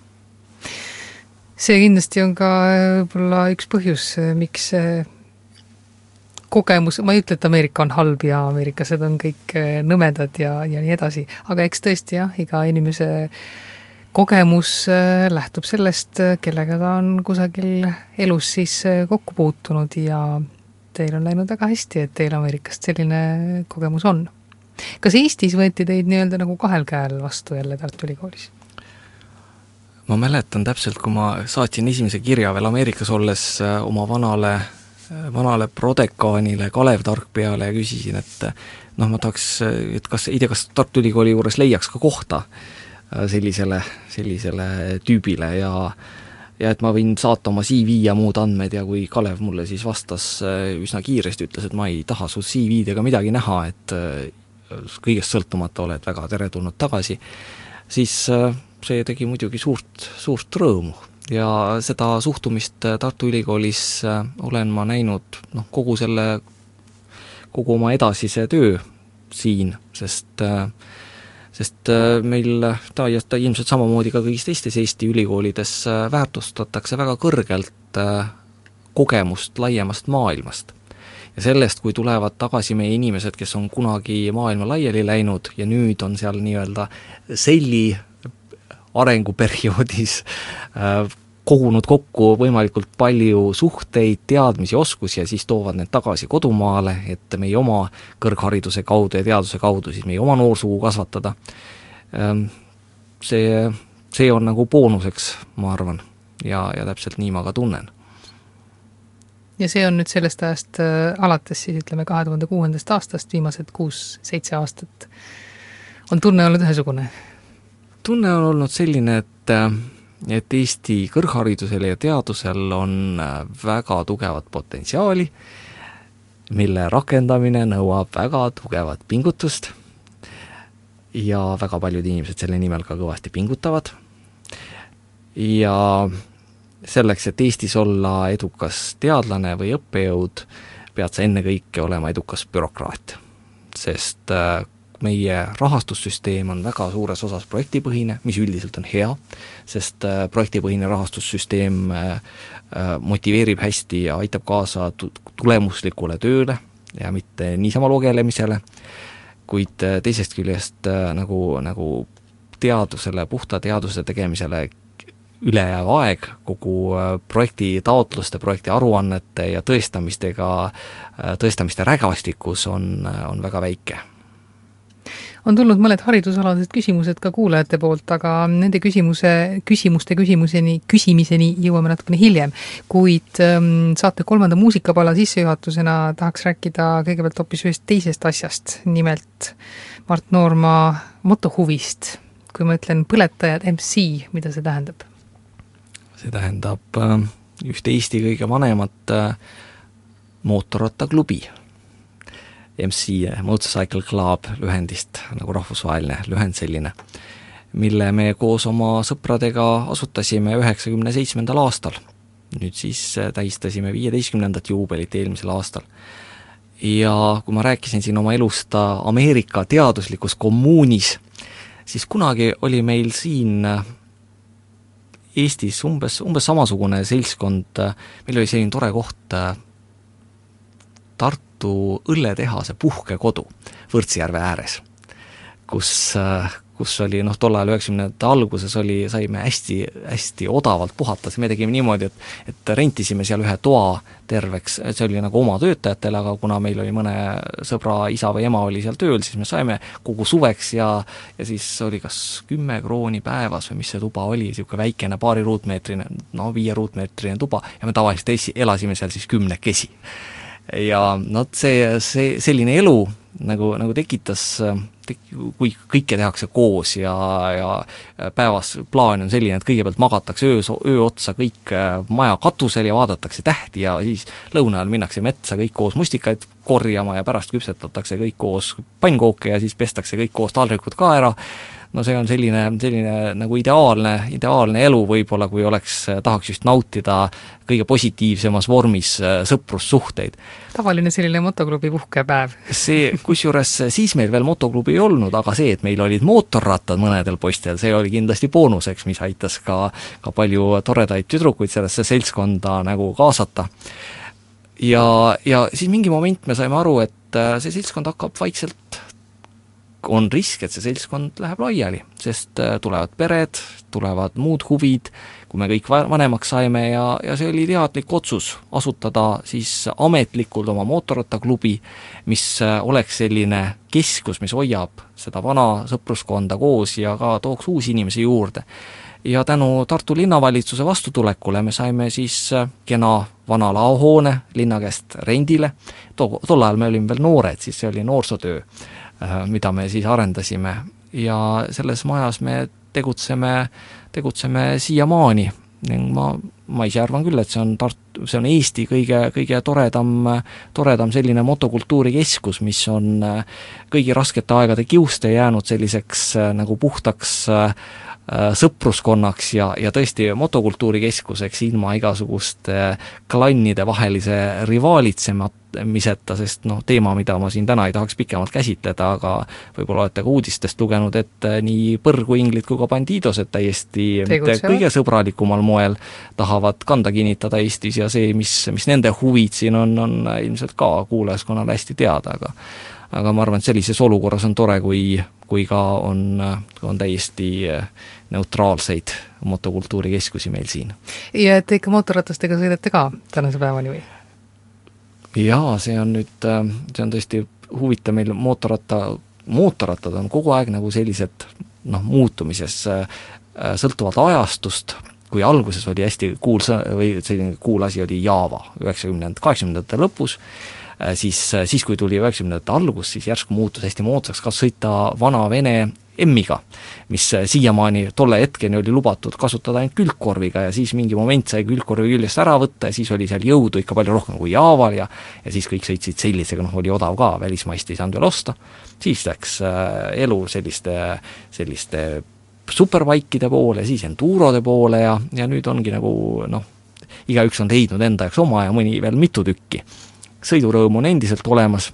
See kindlasti on ka võib-olla üks põhjus, miks kogemus, ma ei ütle, et Ameerika on halb ja ameeriklased on kõik nõmedad ja, ja nii edasi, aga eks tõesti jah, iga inimese kogemus lähtub sellest, kellega ta on kusagil elus siis kokku puutunud ja teil on läinud väga hästi, et teil Ameerikast selline kogemus on. Kas Eestis võeti teid nii-öelda nagu kahel käel vastu jälle Tartu Ülikoolis? Ma mäletan täpselt, kui ma saatsin esimese kirja veel Ameerikas olles oma vanale, vanale prodekaanile Kalev Tarkpeale ja küsisin, et noh, ma tahaks, et kas, ei tea, kas Tartu Ülikooli juures leiaks ka kohta sellisele, sellisele tüübile ja, ja et ma võin saata oma C V ja muud andmed ja kui Kalev mulle siis vastas üsna kiiresti, ütles, et ma ei taha su C V-d ega midagi näha, et kõigest sõltumata oled väga teretulnud tagasi, siis see tegi muidugi suurt, suurt rõõmu ja seda suhtumist Tartu Ülikoolis olen ma näinud noh, kogu selle, kogu oma edasise töö siin, sest sest meil ta ja ta ilmselt samamoodi ka kõigis teistes Eesti ülikoolides väärtustatakse väga kõrgelt kogemust laiemast maailmast. Ja sellest, kui tulevad tagasi meie inimesed, kes on kunagi maailma laiali läinud ja nüüd on seal nii-öelda selli arenguperioodis kogunud kokku võimalikult palju suhteid, teadmisi, oskusi ja siis toovad need tagasi kodumaale, et meie oma kõrghariduse kaudu ja teaduse kaudu siis meie oma noorsugu kasvatada. See, see on nagu boonuseks, ma arvan, ja, ja täpselt nii ma ka tunnen. Ja see on nüüd sellest ajast äh, alates siis ütleme kahe tuhande kuuendast aastast, viimased kuus seitse aastat on tunne olnud ühesugune? Tunne on olnud selline, et, et Eesti kõrgharidusel ja teadusel on väga tugevat potentsiaali, mille rakendamine nõuab väga tugevat pingutust ja väga paljud inimesed selle nimel ka kõvasti pingutavad. Ja selleks, et Eestis olla edukas teadlane või õppejõud, pead sa ennekõike olema edukas bürokraat, sest meie rahastussüsteem on väga suures osas projektipõhine, mis üldiselt on hea, sest projektipõhine rahastussüsteem motiveerib hästi ja aitab kaasa tulemuslikule tööle ja mitte niisama lugelemisele, kuid teisest küljest nagu, nagu teadusele, puhta teaduse tegemisele ülejääv aeg kogu projekti taotluste, projekti aruannete ja tõestamistega, tõestamiste rägastikus on, on väga väike. On tulnud mõned haridusalased küsimused ka kuulajate poolt, aga nende küsimuse, küsimuste küsimuseni, küsimiseni jõuame natukene hiljem. Kuid ähm, saate kolmanda muusikapala sissejuhatusena tahaks rääkida kõigepealt hoopis ühest teisest asjast, nimelt Mart Noorma motohuvist. Kui ma ütlen põletajad M C, mida see tähendab? See tähendab äh, ühte Eesti kõige vanemat äh, mootorrattaklubi. M C, Motorcycle Club lühendist, nagu rahvusvaheline lühend selline, mille me koos oma sõpradega asutasime üheksakümne seitsmendal aastal. Nüüd siis tähistasime viieteistkümnendat juubelit eelmisel aastal. Ja kui ma rääkisin siin oma elust Ameerika teaduslikus kommuunis, siis kunagi oli meil siin Eestis umbes, umbes samasugune seltskond, meil oli selline tore koht Tartu õlletehase puhkekodu Võrtsjärve ääres, kus, kus oli, noh, tol ajal üheksakümnendate alguses oli, saime hästi, hästi odavalt puhata, me tegime niimoodi, et, et rentisime seal ühe toa terveks, see oli nagu oma töötajatele, aga kuna meil oli mõne sõbra isa või ema oli seal tööl, siis me saime kogu suveks ja, ja siis oli kas kümme krooni päevas või mis see tuba oli, niisugune väikene paari ruutmeetrine, no viie ruutmeetrine tuba ja me tavaliselt esi, elasime seal siis kümnekesi. Ja no see, see selline elu nagu, nagu tekitas, kui kõike tehakse koos ja, ja päevas plaan on selline, et kõigepealt magatakse öö, öö otsa kõik maja katusel ja vaadatakse tähti ja siis lõuna ajal minnakse metsa kõik koos mustikaid korjama ja pärast küpsetatakse kõik koos pannkooke ja siis pestakse kõik koos taldrikud ka ära. No see on selline, selline nagu ideaalne, ideaalne elu võib-olla, kui oleks, tahaks just nautida kõige positiivsemas vormis sõprussuhteid. Tavaline selline motoklubi puhkepäev. See, kusjuures siis meil veel motoklubi ei olnud, aga see, et meil olid mootorrattad mõnedel poistel, see oli kindlasti boonuseks, mis aitas ka, ka palju toredaid tüdrukuid sellesse seltskonda nagu kaasata. Ja, ja siis mingi moment me saime aru, et see seltskond hakkab vaikselt on risk, et see seltskond läheb laiali, sest tulevad pered, tulevad muud huvid, kui me kõik vanemaks saime ja, ja see oli teadlik otsus asutada siis ametlikult oma mootorrattaklubi, mis oleks selline keskus, mis hoiab seda vana sõpruskonda koos ja ka tooks uusi inimesi juurde. Ja tänu Tartu linnavalitsuse vastutulekule me saime siis kena vana laohoone linna käest rendile, tol, tol ajal me olime veel noored, siis see oli noorsootöö, mida me siis arendasime ja selles majas me tegutseme, tegutseme siiamaani. Ma, ma ise arvan küll, et see on, Tart-, see on Eesti kõige, kõige toredam, toredam selline motokultuuri keskus, mis on kõigi raskete aegade kiuste jäänud selliseks nagu puhtaks sõpruskonnaks ja, ja tõesti motokultuuri keskuseks ilma igasuguste klannide vahelise rivaalitsemiseta, sest noh, teema, mida ma siin täna ei tahaks pikemalt käsitleda, aga võib-olla olete ka uudistest lugenud, et nii põrguinglid kui ka bandiidosed täiesti mitte kõige sõbralikumal moel tahavad kanda kinnitada Eestis ja see, mis, mis nende huvid siin on, on ilmselt ka kuulajaskonnale hästi teada, aga aga ma arvan, et sellises olukorras on tore, kui, kui ka on, on täiesti neutraalseid motokultuurikeskusi meil siin. Ja et ikka mootorratastega sõidate ka tänase päevani või? Jaa, see on nüüd, see on tõesti huvitav, meil mootorratta, mootorrattad on kogu aeg nagu sellised noh, muutumises sõltuvalt ajastust, kui alguses oli hästi cool, või selline cool asi oli Java üheksakümnendate, kaheksakümnendate lõpus, siis, siis kui tuli üheksakümnendate algus, siis järsku muutus hästi moodsaks kas sõita vana Vene M-iga, mis siiamaani tolle hetkeni oli lubatud kasutada ainult külgkorviga ja siis mingi moment sai külgkorvi küljest ära võtta ja siis oli seal jõudu ikka palju rohkem kui Javal ja, ja siis kõik sõitsid sellisega, noh oli odav ka, välismaist ei saanud veel osta, siis läks elu selliste, selliste superbikeide poole, siis endurode poole ja, ja nüüd ongi nagu noh, igaüks on leidnud enda jaoks oma ja mõni veel mitu tükki. Sõidurõõm on endiselt olemas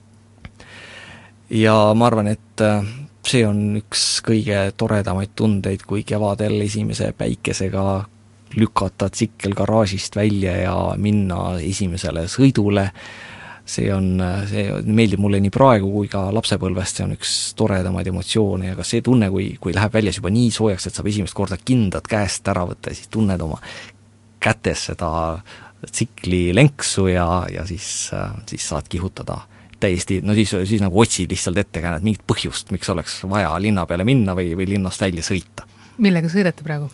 ja ma arvan, et see on üks kõige toredamaid tundeid, kui kevadel esimese päikesega lükata tsikkel garaažist välja ja minna esimesele sõidule. See on, see meeldib mulle nii praegu kui ka lapsepõlvest, see on üks toredamaid emotsioone ja ka see tunne, kui, kui läheb väljas juba nii soojaks, et saab esimest korda kindad käest ära võtta ja siis tunned oma kätes seda tsikli lenksu ja, ja siis, siis saad kihutada täiesti, no siis, siis nagu otsid lihtsalt ettekäänet mingit põhjust, miks oleks vaja linna peale minna või, või linnast välja sõita. Millega sõidate praegu?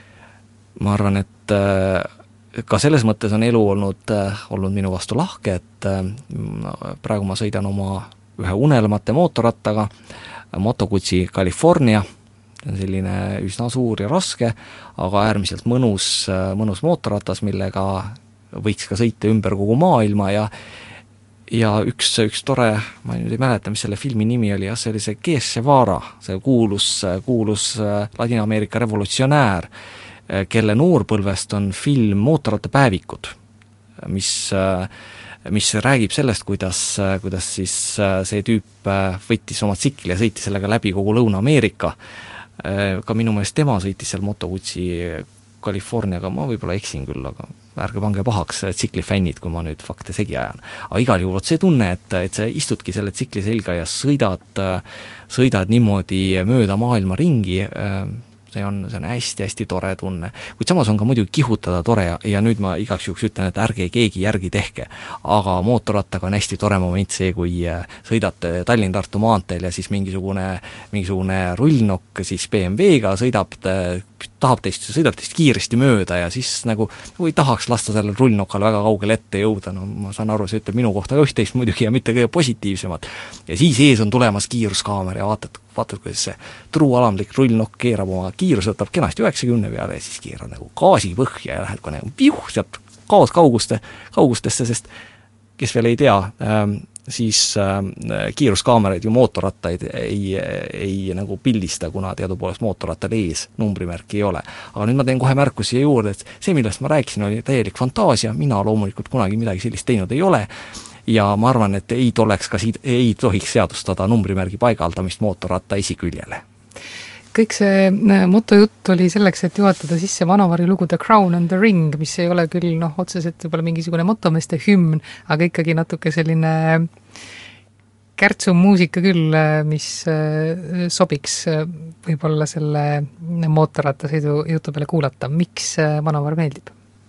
Ma arvan, et ka selles mõttes on elu olnud, olnud minu vastu lahke, et praegu ma sõidan oma ühe unelmate mootorrattaga, Moto Guzzi California, see on selline üsna suur ja raske, aga äärmiselt mõnus, mõnus mootorratas, millega võiks ka sõita ümber kogu maailma ja ja üks, üks tore, ma nüüd ei mäleta, mis selle filmi nimi oli, jah, see oli see Che Guevara, see kuulus, kuulus Ladina-Ameerika revolutsionäär, kelle noorpõlvest on film Mootorrattapäevikud, mis, mis räägib sellest, kuidas, kuidas siis see tüüp võttis oma tsikli ja sõitis sellega läbi kogu Lõuna-Ameerika. Ka minu meelest tema sõitis seal Moto Guzzi Californiaga, ma võib-olla eksin küll, aga ärge pange pahaks tsiklifännid, kui ma nüüd fakte segi ajan. Aga igal juhul see tunne, et, et sa istudki selle tsikli selga ja sõidad, sõidad niimoodi mööda maailma ringi, see on, see on hästi-hästi tore tunne. Kuid samas on ka muidugi kihutada tore ja, ja nüüd ma igaks juhuks ütlen, et ärge keegi järgi tehke. Aga mootorrattaga on hästi tore moment see, kui sõidate Tallinn-Tartu maanteel ja siis mingisugune, mingisugune rullnokk siis B M W-ga sõidab, tahab teist, sõidab teist kiiresti mööda ja siis nagu, nagu ei tahaks lasta sellel rullnokal väga kaugele ette jõuda, no ma saan aru, see ütleb minu kohta ka üht-teist muidugi ja mitte kõige positiivsemad. Ja siis ees on tulemas kiiruskaamera ja vaatad, vaatad, kuidas see truualamlik rullnokk keerab oma kiirus, võtab kenasti üheksakümne peale ja siis keerab nagu gaasi põhja ja lähed ka nagu piuh, sealt kaos kauguste, kaugustesse, sest kes veel ei tea, ähm, siis äh, kiiruskaameraid ju mootorrattaid ei, ei nagu pildista, kuna teadupoolest mootorrattal ees numbrimärki ei ole. Aga nüüd ma teen kohe märkusi juurde, et see, millest ma rääkisin, oli täielik fantaasia, mina loomulikult kunagi midagi sellist teinud ei ole ja ma arvan, et ei toleks ka siid, ei tohiks seadustada numbrimärgi paigaldamist mootorratta esiküljele. Kõik see motojutt oli selleks, et juhatada sisse Vanavari lugu The Crown and the Ring, mis ei ole küll noh, otseselt võib-olla mingisugune motomeeste hümn, aga ikkagi natuke selline kärtsu muusika küll, mis sobiks võib-olla selle mootorrattasõidu jutu peale kuulata. Miks Vanavar meeldib?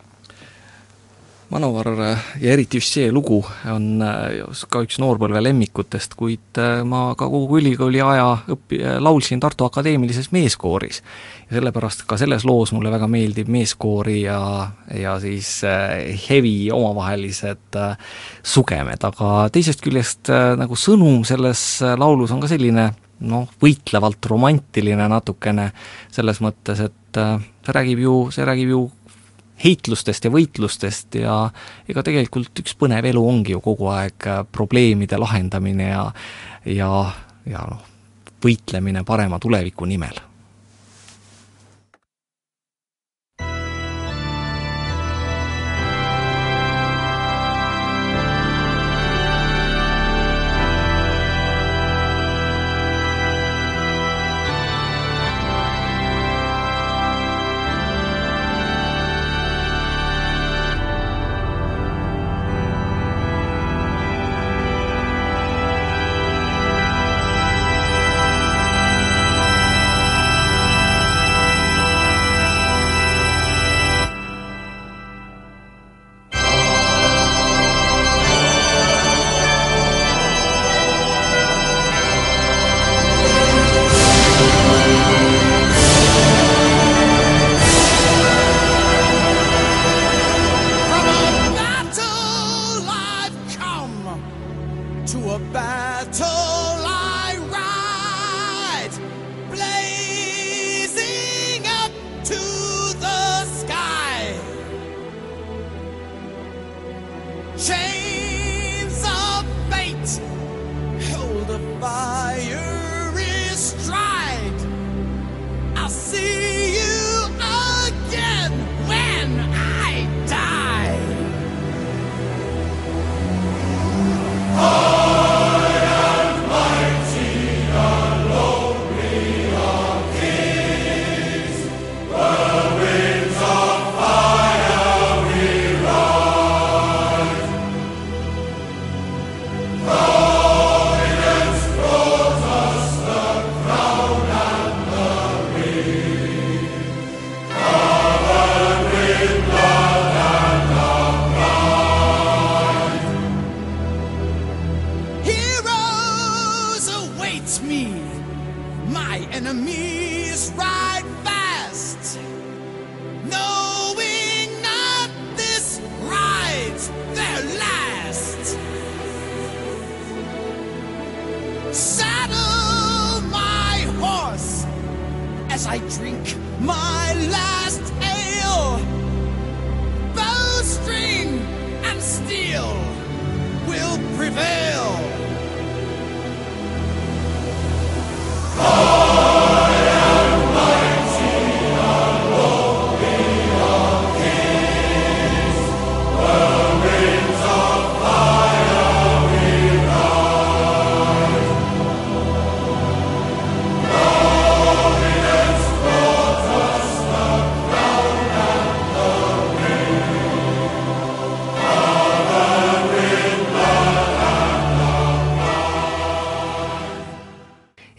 Vanavar ja eriti just see lugu on ka üks noorpõlve lemmikutest, kuid ma ka kogu ülikooli aja õppi, laulsin Tartu Akadeemilises meeskooris. Ja sellepärast ka selles loos mulle väga meeldib meeskoori ja, ja siis hevi omavahelised sugemed, aga teisest küljest nagu sõnum selles laulus on ka selline noh, võitlevalt romantiline natukene selles mõttes, et see räägib ju, see räägib ju heitlustest ja võitlustest ja ega tegelikult üks põnev elu ongi ju kogu aeg probleemide lahendamine ja, ja, ja noh, võitlemine parema tuleviku nimel.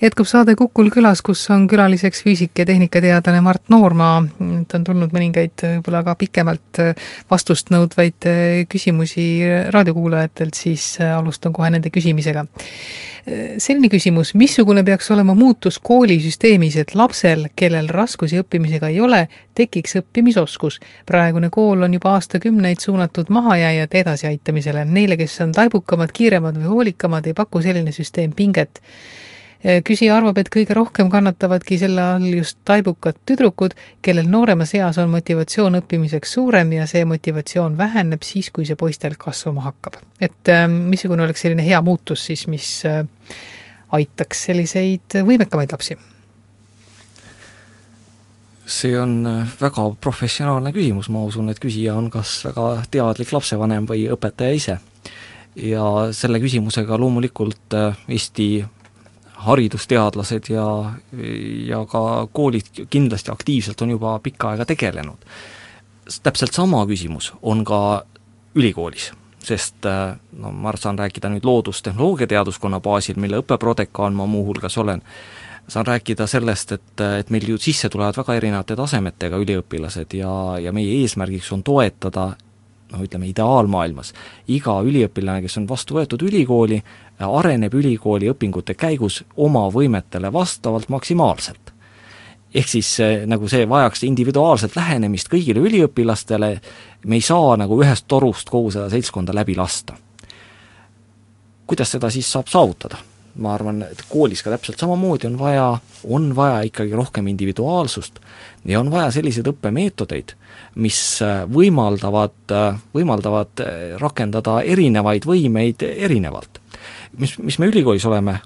Jätkub saade Kukul külas, kus on külaliseks füüsik- ja tehnikateadlane Mart Noorma. Ta on tulnud mõningaid võib-olla ka pikemalt vastust nõudvaid küsimusi raadiokuulajatelt, siis alustan kohe nende küsimisega. Selline küsimus, missugune peaks olema muutus koolisüsteemis, et lapsel, kellel raskusi õppimisega ei ole, tekiks õppimisoskus? Praegune kool on juba aastakümneid suunatud mahajääjate edasiaitamisele. Neile, kes on taibukamad, kiiremad või hoolikamad, ei paku selline süsteem pinget. Küsija arvab, et kõige rohkem kannatavadki selle all just taibukad tüdrukud, kellel nooremas eas on motivatsioon õppimiseks suurem ja see motivatsioon väheneb siis, kui see poistel kasvama hakkab. Et missugune oleks selline hea muutus siis, mis aitaks selliseid võimekamaid lapsi? See on väga professionaalne küsimus, ma usun, et küsija on kas väga teadlik lapsevanem või õpetaja ise. Ja selle küsimusega loomulikult Eesti haridusteadlased ja, ja ka koolid kindlasti aktiivselt on juba pikka aega tegelenud. Täpselt sama küsimus on ka ülikoolis, sest no, ma saan rääkida nüüd loodustehnoloogiateaduskonna baasil, mille õppeprodekaan ma muuhulgas olen, saan rääkida sellest, et, et meil ju sisse tulevad väga erinevate tasemetega üliõpilased ja, ja meie eesmärgiks on toetada noh, ütleme ideaalmaailmas. Iga üliõpilane, kes on vastu võetud ülikooli, areneb ülikooli õpingute käigus oma võimetele vastavalt maksimaalselt. Ehk siis nagu see vajaks individuaalselt lähenemist kõigile üliõpilastele, me ei saa nagu ühest torust kogu seda seltskonda läbi lasta. Kuidas seda siis saab saavutada? Ma arvan, et koolis ka täpselt samamoodi on vaja, on vaja ikkagi rohkem individuaalsust ja on vaja selliseid õppemeetodeid, mis võimaldavad, võimaldavad rakendada erinevaid võimeid erinevalt. Mis, mis me ülikoolis oleme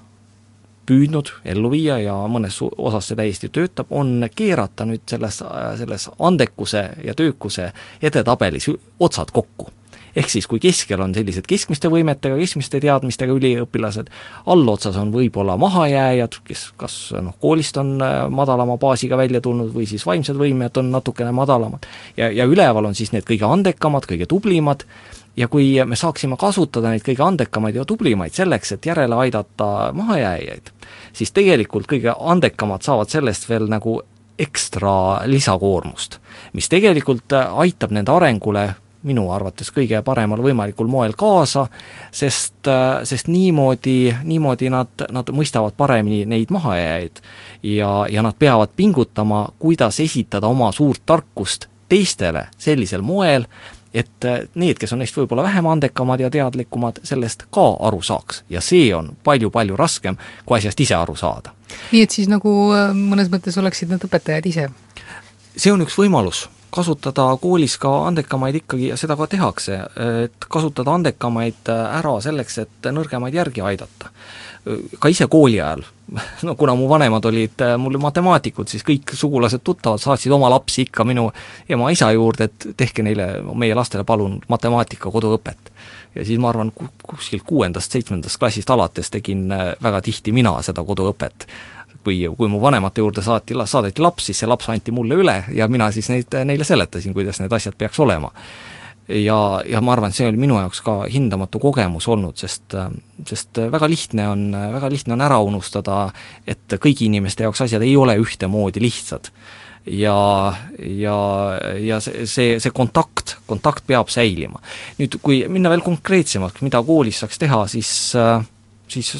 püüdnud ellu viia ja mõnes osas see täiesti töötab, on keerata nüüd selles, selles andekuse ja töökuse edetabelis otsad kokku. Ehk siis, kui keskel on sellised keskmiste võimetega, keskmiste teadmistega üliõpilased, allotsas on võib-olla mahajääjad, kes kas noh, koolist on madalama baasiga välja tulnud või siis vaimsed võimed on natukene madalamad. Ja, ja üleval on siis need kõige andekamad, kõige tublimad, ja kui me saaksime kasutada neid kõige andekamaid ja tublimaid selleks, et järele aidata mahajääjaid, siis tegelikult kõige andekamad saavad sellest veel nagu ekstra lisakoormust, mis tegelikult aitab nende arengule minu arvates kõige paremal võimalikul moel kaasa, sest, sest niimoodi, niimoodi nad, nad mõistavad paremini neid mahajääjaid ja, ja nad peavad pingutama, kuidas esitada oma suurt tarkust teistele sellisel moel, et need, kes on neist võib-olla vähem andekamad ja teadlikumad, sellest ka aru saaks. Ja see on palju-palju raskem, kui asjast ise aru saada. Nii et siis nagu mõnes mõttes oleksid need õpetajad ise? See on üks võimalus. Kasutada koolis ka andekamaid ikkagi ja seda ka tehakse, et kasutada andekamaid ära selleks, et nõrgemaid järgi aidata. Ka ise kooli ajal, no kuna mu vanemad olid mul matemaatikud, siis kõik sugulased tuttavad saatsid oma lapsi ikka minu ema isa juurde, et tehke neile, meie lastele palun matemaatika koduõpet. Ja siis ma arvan, kuskil kuuendast, seitsmendast klassist alates tegin väga tihti mina seda koduõpet. Kui, kui mu vanemate juurde saati, saadeti laps, siis see laps anti mulle üle ja mina siis neid, neile seletasin, kuidas need asjad peaks olema. Ja, ja ma arvan, see oli minu jaoks ka hindamatu kogemus olnud, sest, sest väga lihtne on, väga lihtne on ära unustada, et kõigi inimeste jaoks asjad ei ole ühtemoodi lihtsad. Ja, ja, ja see, see, see kontakt, kontakt peab säilima. Nüüd, kui minna veel konkreetsemalt, mida koolis saaks teha, siis, siis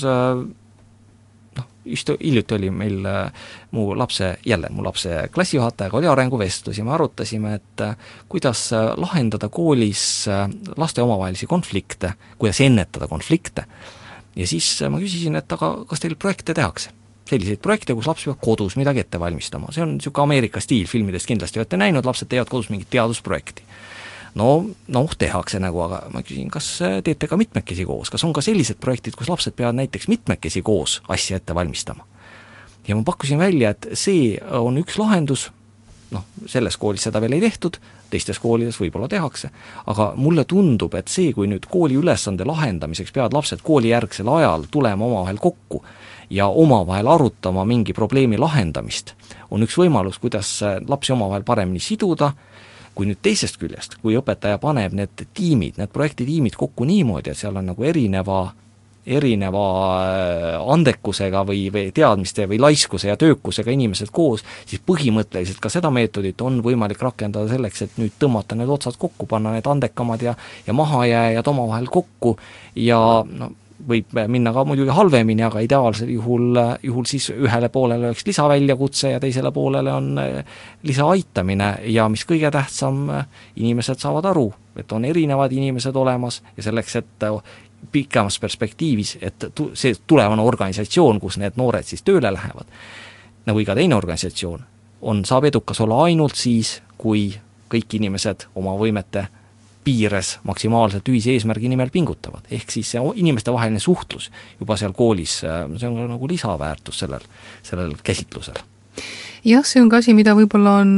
just hiljuti oli meil mu lapse, jälle mu lapse klassijuhatajaga oli arenguvestlus ja me arutasime, et kuidas lahendada koolis laste omavahelisi konflikte, kuidas ennetada konflikte. Ja siis ma küsisin, et aga kas teil projekte tehakse? Selliseid projekte, kus laps peab kodus midagi ette valmistama. See on niisugune Ameerika stiil, filmidest kindlasti olete näinud, lapsed teevad kodus mingit teadusprojekti. No, no tehakse nagu, aga ma küsin, kas teete ka mitmekesi koos, kas on ka sellised projektid, kus lapsed peavad näiteks mitmekesi koos asja ette valmistama. Ja ma pakkusin välja, et see on üks lahendus, noh, selles koolis seda veel ei tehtud, teistes koolides võib-olla tehakse, aga mulle tundub, et see, kui nüüd kooli ülesande lahendamiseks peavad lapsed koolijärgsel ajal tulema omavahel kokku ja omavahel arutama mingi probleemi lahendamist, on üks võimalus, kuidas lapsi omavahel paremini siduda. Kui nüüd teisest küljest, kui õpetaja paneb need tiimid, need projektitiimid kokku niimoodi, et seal on nagu erineva erineva andekusega või, või teadmiste või laiskuse ja töökusega inimesed koos, siis põhimõtteliselt ka seda meetodit on võimalik rakendada selleks, et nüüd tõmmata need otsad kokku, panna need andekamad ja, ja mahajääjad omavahel kokku ja no, võib minna ka muidugi halvemini, aga ideaalsel juhul, juhul siis ühele poolele oleks lisaväljakutse ja teisele poolele on lisaaitamine ja mis kõige tähtsam, inimesed saavad aru, et on erinevad inimesed olemas ja selleks, et pikemas perspektiivis, et tu-, see tulevane organisatsioon, kus need noored siis tööle lähevad, nagu iga teine organisatsioon, on, saab edukas olla ainult siis, kui kõik inimesed oma võimete piires maksimaalselt ühise eesmärgi nimel pingutavad. Ehk siis see inimeste vaheline suhtlus juba seal koolis, see on nagu lisaväärtus sellel, sellel käsitlusel. Jah, see on ka asi, mida võib-olla on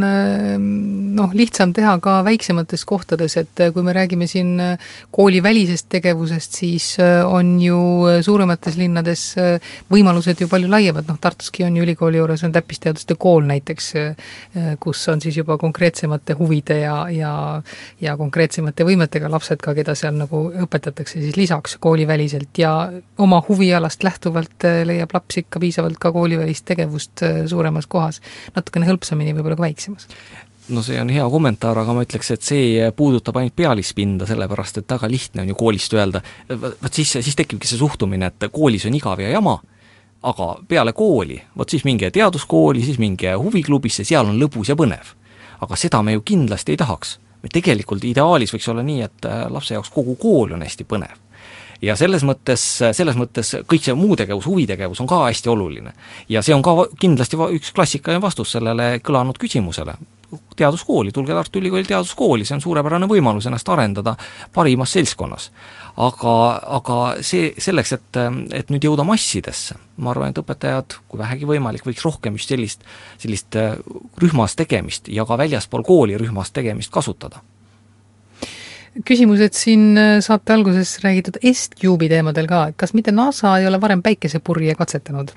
noh, lihtsam teha ka väiksemates kohtades, et kui me räägime siin koolivälisest tegevusest, siis on ju suuremates linnades võimalused ju palju laiemad, noh Tartuski on ju ülikooli juures on täppisteaduste kool näiteks, kus on siis juba konkreetsemate huvide ja, ja, ja konkreetsemate võimetega lapsed ka, keda seal nagu õpetatakse siis lisaks kooliväliselt ja oma huvialast lähtuvalt leiab laps ikka piisavalt ka koolivälist tegevust suuremas kohas. Natukene hõlpsamini võib-olla ka väiksemas. No see on hea kommentaar, aga ma ütleks, et see puudutab ainult pealispinda, sellepärast et väga lihtne on ju koolist öelda, võt siis, siis tekibki see suhtumine, et koolis on igav ja jama, aga peale kooli, võt siis mingi teaduskooli, siis mingi huviklubisse, seal on lõbus ja põnev. Aga seda me ju kindlasti ei tahaks. Me tegelikult ideaalis võiks olla nii, et lapse jaoks kogu kool on hästi põnev. Ja selles mõttes, selles mõttes kõik see muu tegevus, huvitegevus on ka hästi oluline. Ja see on ka kindlasti üks klassikaline vastus sellele kõlanud küsimusele. Teaduskooli, tulge Tartu Ülikooli teaduskooli, see on suurepärane võimalus ennast arendada parimas seltskonnas. Aga, aga see, selleks, et, et nüüd jõuda massidesse, ma arvan, et õpetajad, kui vähegi võimalik, võiks rohkem just sellist, sellist rühmas tegemist ja ka väljaspool kooli rühmas tegemist kasutada. Küsimused siin saate alguses räägitud EstCube'i teemadel ka, et kas mitte NASA ei ole varem päikesepurje katsetanud?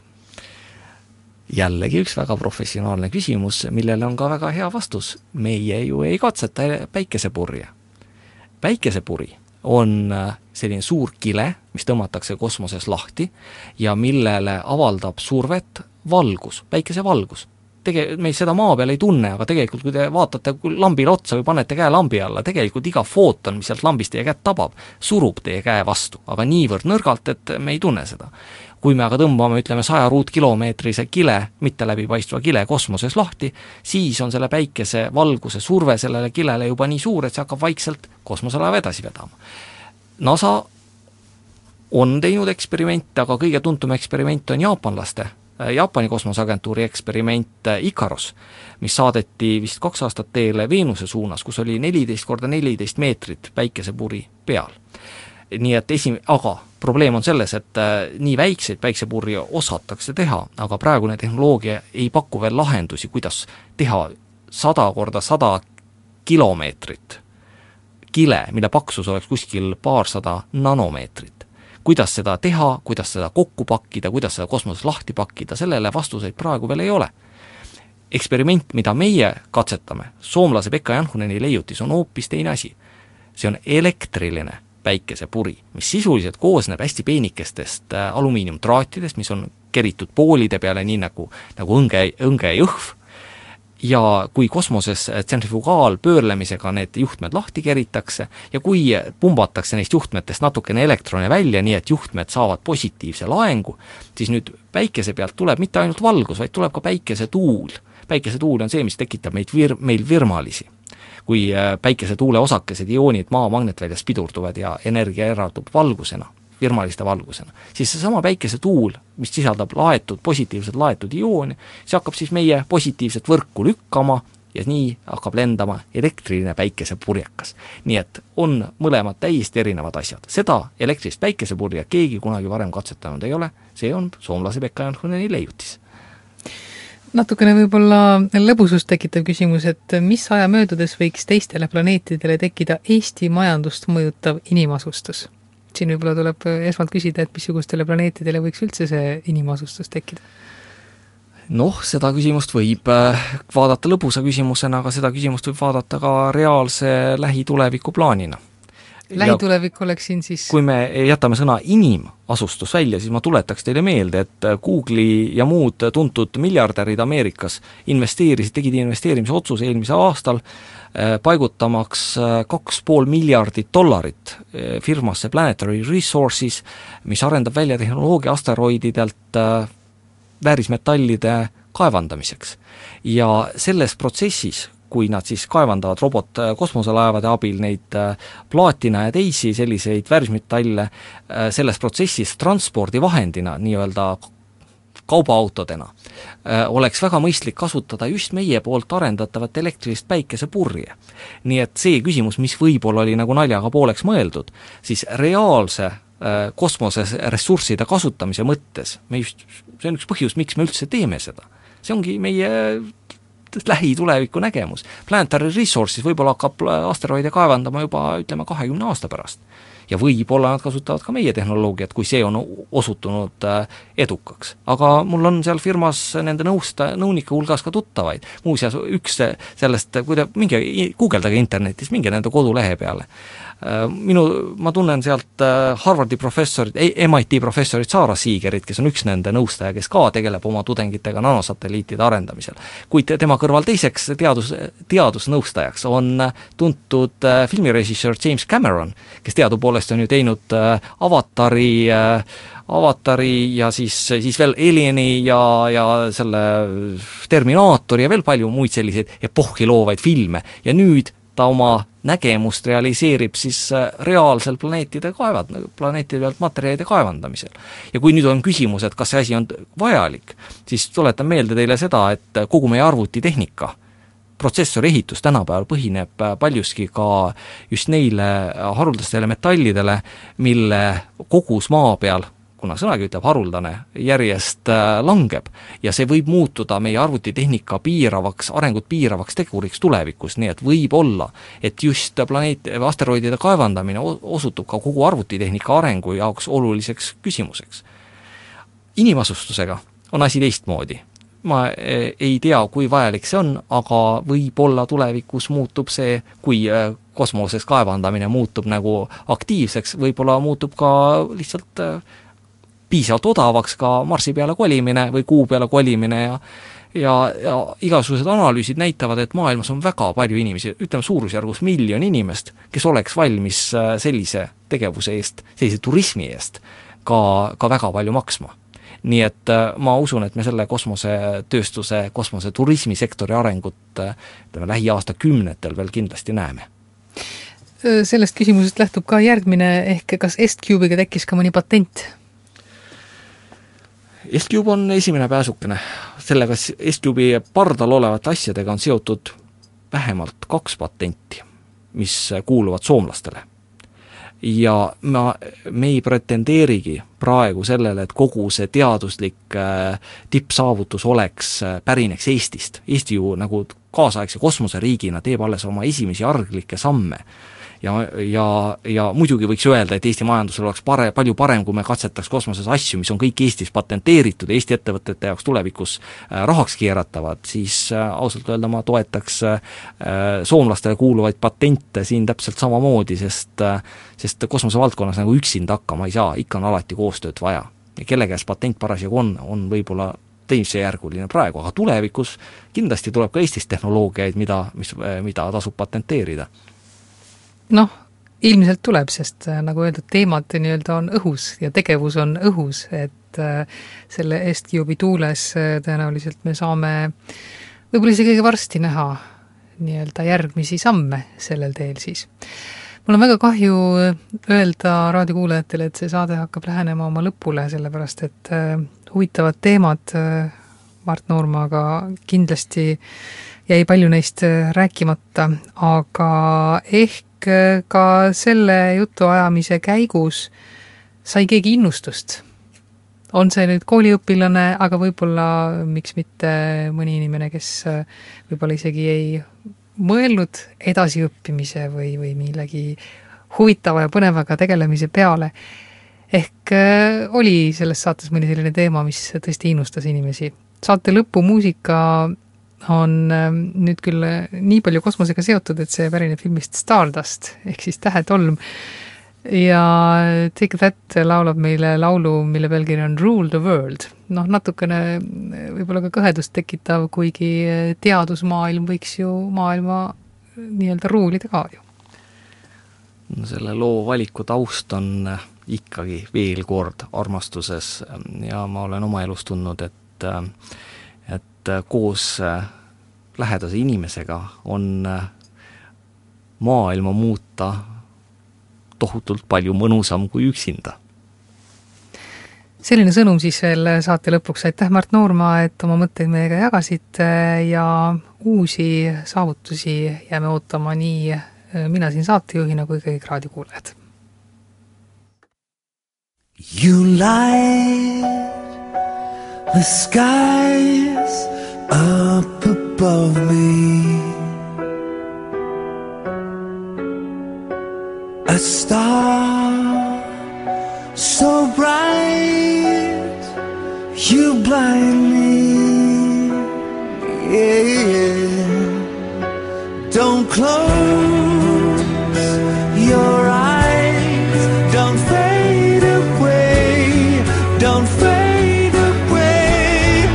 Jällegi üks väga professionaalne küsimus, millele on ka väga hea vastus. Meie ju ei katseta päikesepurje. Päikesepuri on selline suur kile, mis tõmmatakse kosmoses lahti ja millele avaldab survet valgus, päikesevalgus. Tege-, me seda maa peal ei tunne, aga tegelikult kui te vaatate lambile otsa või panete käe lambi alla, tegelikult iga footon, mis sealt lambist teie käed tabab, surub teie käe vastu, aga niivõrd nõrgalt, et me ei tunne seda. Kui me aga tõmbame, ütleme, saja ruutkilomeetrise kile, mitte läbipaistva kile kosmoses lahti, siis on selle päikese valguse surve sellele kilele juba nii suur, et see hakkab vaikselt kosmoselaeva edasi vedama. NASA on teinud eksperimente, aga kõige tuntum eksperiment on jaapanlaste Jaapani kosmoseagentuuri eksperiment Ikaros, mis saadeti vist kaks aastat teele Veenuse suunas, kus oli neliteist korda neliteist meetrit päikesepuri peal. Nii et esim-, aga probleem on selles, et nii väikseid päiksepurje osatakse teha, aga praegune tehnoloogia ei paku veel lahendusi, kuidas teha sada korda sada kilomeetrit kile, mille paksus oleks kuskil paarsada nanomeetrit. Kuidas seda teha, kuidas seda kokku pakkida, kuidas seda kosmoses lahti pakkida, sellele vastuseid praegu veel ei ole. Eksperiment, mida meie katsetame, soomlase Pekka Janhuneni leiutis, on hoopis teine asi. See on elektriline päikesepuri, mis sisuliselt koosneb hästi peenikestest alumiiniumtraatidest, mis on keritud poolide peale nii nagu, nagu õnge, õnge jõhv, ja kui kosmoses tsentrifugaalpöörlemisega need juhtmed lahti keritakse ja kui pumbatakse neist juhtmetest natukene elektrone välja, nii et juhtmed saavad positiivse laengu, siis nüüd päikese pealt tuleb mitte ainult valgus, vaid tuleb ka päikesetuul. Päikesetuul on see, mis tekitab meid vir- meil virmalisi. Kui päikesetuule osakesed, ioonid maa magnetväljas pidurduvad ja energia eraldub valgusena, virmaliste valgusena, siis seesama päikesetuul, mis sisaldab laetud, positiivselt laetud iooni, see hakkab siis meie positiivset võrku lükkama ja nii hakkab lendama elektriline päikesepurjekas. Nii et on mõlemad täiesti erinevad asjad. Seda elektrist päikesepurje keegi kunagi varem katsetanud ei ole, see on soomlase Pekka Janhuneni leiutis. Natukene võib-olla lõbusust tekitav küsimus, et mis aja möödudes võiks teistele planeetidele tekkida Eesti majandust mõjutav inimasustus? Siin võib-olla tuleb esmalt küsida, et missugustele planeetidele võiks üldse see inimasustus tekkida? Noh, seda küsimust võib vaadata lõbusa küsimusena, aga seda küsimust võib vaadata ka reaalse lähituleviku plaanina. lähitulevik oleks siin siis kui me jätame sõna inimasustus välja, siis ma tuletaks teile meelde, et Google'i ja muud tuntud miljardärid Ameerikas investeerisid, tegid investeerimise otsuse eelmisel aastal paigutamaks kaks pool miljardit dollarit firmasse Planetary Resources, mis arendab välja tehnoloogia asteroididelt väärismetallide kaevandamiseks. Ja selles protsessis, kui nad siis kaevandavad robot-kosmoselaevade abil neid plaatina ja teisi selliseid väärismetalle, selles protsessis transpordivahendina, nii-öelda kaubaautodena, oleks väga mõistlik kasutada just meie poolt arendatavat elektrilist päikesepurje. Nii et see küsimus, mis võib-olla oli nagu naljaga pooleks mõeldud, siis reaalse kosmoses ressursside kasutamise mõttes, me just, see on üks põhjus, miks me üldse teeme seda. See ongi meie lähituleviku nägemus. Planetary Resources võib-olla hakkab asteroide kaevandama juba, ütleme, kahekümne aasta pärast. Ja võib-olla nad kasutavad ka meie tehnoloogiat, kui see on osutunud edukaks. Aga mul on seal firmas nende nõusta, nõunike hulgas ka tuttavaid. Muuseas, üks sellest, kui te minge, guugeldage internetis, minge nende kodulehe peale. Minu, ma tunnen sealt Harvardi professorit, M I T professorit Sarah Seegerit, kes on üks nende nõustaja, kes ka tegeleb oma tudengitega nanosatelliitide arendamisel. Kuid tema kõrval teiseks teadus, teadusnõustajaks on tuntud filmirežissöör James Cameron, kes teadupoolest on ju teinud Avatari, Avatari ja siis, siis veel Alieni ja, ja selle Terminaatori ja veel palju muid selliseid epohhi loovaid filme. Ja nüüd ta oma nägemust realiseerib siis reaalsel planeetide kaevad, planeetide pealt materjalide kaevandamisel. Ja kui nüüd on küsimus, et kas see asi on vajalik, siis tuletan meelde teile seda, et kogu meie arvutitehnika, protsessori ehitus tänapäeval põhineb paljuski ka just neile haruldastele metallidele, mille kogus maa peal, kuna sõnagi ütleb haruldane, järjest langeb ja see võib muutuda meie arvutitehnika piiravaks, arengut piiravaks teguriks tulevikus, nii et võib olla, et just planeet, asteroidide kaevandamine osutub ka kogu arvutitehnika arengu jaoks oluliseks küsimuseks. Inimasustusega on asi teistmoodi. Ma ei tea, kui vajalik see on, aga võib-olla tulevikus muutub see, kui kosmoses kaevandamine muutub nagu aktiivseks, võib-olla muutub ka lihtsalt piisavalt odavaks ka Marsi peale kolimine või Kuu peale kolimine ja, ja, ja igasugused analüüsid näitavad, et maailmas on väga palju inimesi, ütleme suurusjärgus miljon inimest, kes oleks valmis sellise tegevuse eest, sellise turismi eest ka, ka väga palju maksma. Nii et ma usun, et me selle kosmosetööstuse, kosmoseturismisektori arengut ütleme, lähiaasta kümnetel veel kindlasti näeme. Sellest küsimusest lähtub ka järgmine, ehk kas S-Cube'iga tekkis ka mõni patent? S-Cube on esimene pääsukene. Sellega S-Cube'i pardal olevate asjadega on seotud vähemalt kaks patenti, mis kuuluvad soomlastele. Ja ma, me ei pretendeerigi praegu sellele, et kogu see teaduslik äh, tippsaavutus oleks äh, pärineks Eestist. Eesti ju nagu kaasaegse kosmoseriigina teeb alles oma esimesi arglikke samme. Ja, ja, ja muidugi võiks öelda, et Eesti majandusel oleks pare, palju parem, kui me katsetaks kosmoses asju, mis on kõik Eestis patenteeritud, Eesti ettevõtete jaoks tulevikus äh, rahaks keeratavad, siis äh, ausalt öelda ma toetaks äh, soomlastele kuuluvaid patente siin täpselt samamoodi, sest, äh, sest kosmosevaldkonnas nagu üksinda hakkama ei saa, ikka on alati koostööd vaja. Ja kelle käes patent parasjagu on, on võib-olla teisejärguline praegu, aga tulevikus kindlasti tuleb ka Eestis tehnoloogiaid, mida, mis, mida tasub patenteerida. Noh, ilmselt tuleb, sest nagu öeldud, teemad nii-öelda on õhus ja tegevus on õhus, et selle S-Cube'i tuules tõenäoliselt me saame võib-olla isegi varsti näha nii-öelda järgmisi samme sellel teel siis. Mul on väga kahju öelda raadiokuulajatele, et see saade hakkab lähenema oma lõpule, sellepärast et huvitavad teemad Mart Noormaga kindlasti jäi palju neist rääkimata, aga ehk ka selle jutuajamise käigus sai keegi innustust. On see nüüd kooliõpilane, aga võib-olla miks mitte mõni inimene, kes võib-olla isegi ei mõelnud edasiõppimise või, või millegi huvitava ja põnevaga tegelemise peale. Ehk oli selles saates mõni selline teema, mis tõesti innustas inimesi. Saate lõpu muusika on nüüd küll nii palju kosmosega seotud, et see pärineb filmist Stardust, ehk siis Tähetolm. Ja Take That laulab meile laulu, mille pealkiri on Rule the World. Noh, natukene võib-olla ka kõhedust tekitav, kuigi teadusmaailm võiks ju maailma nii-öelda ruulida ka ju. No, selle loo valiku taust on ikkagi veel kord armastuses ja ma olen oma elus tundnud, et, et koos lähedase inimesega on maailma muuta tohutult palju mõnusam kui üksinda. Selline sõnum siis veel saate lõpuks. Aitäh, Mart Noorma, et oma mõtteid meiega jagasid ja uusi saavutusi jääme ootama nii mina siin saatejuhina kui kõik raadiokuulajad. You light the skies up above me, a star so bright you blind me, yeah. Don't close your eyes, don't fade away, don't fade away.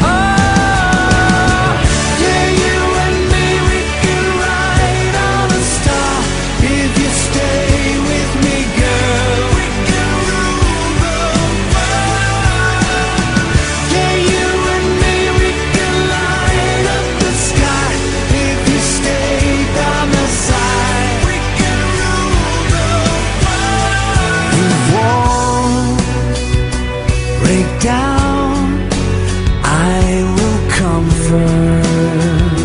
Oh, yeah, you and me, we can ride on a star. If you stay with me, girl, we can rule the world. Yeah, you and me, we can light up the sky. If you stay by my side, we can rule the world. The walls break down, I will comfort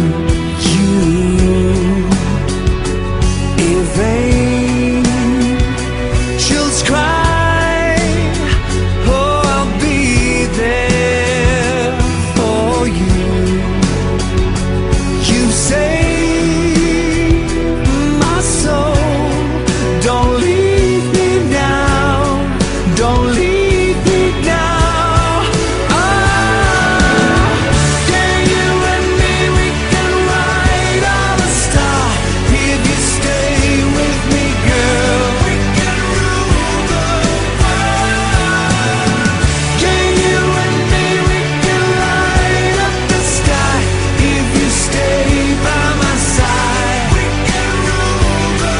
you. If angels cry, oh, I'll be there for you. You saved my soul, don't leave me now, don't leave me now. Ah, yeah, you and me, we can ride on a star. If you stay with me, girl, we can rule the world. Yeah, you and me, we can light up the sky. If you stay by my side, we can rule the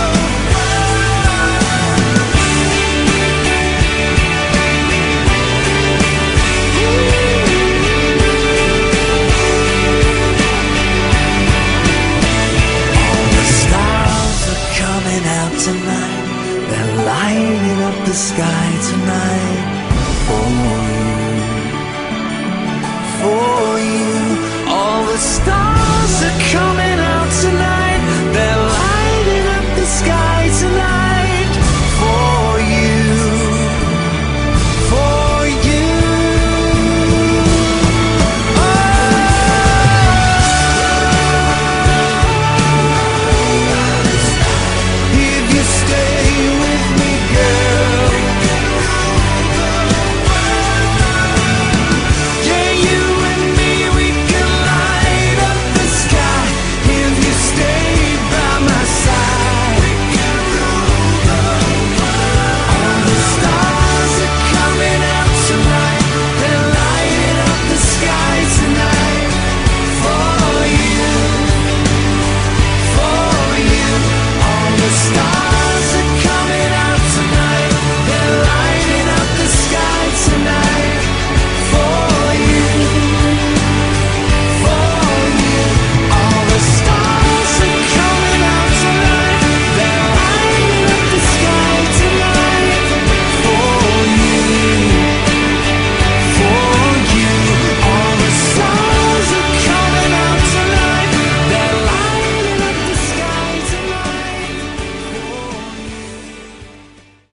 All the stars are coming out tonight, they're lighting up the sky tonight for you, for you. All the stars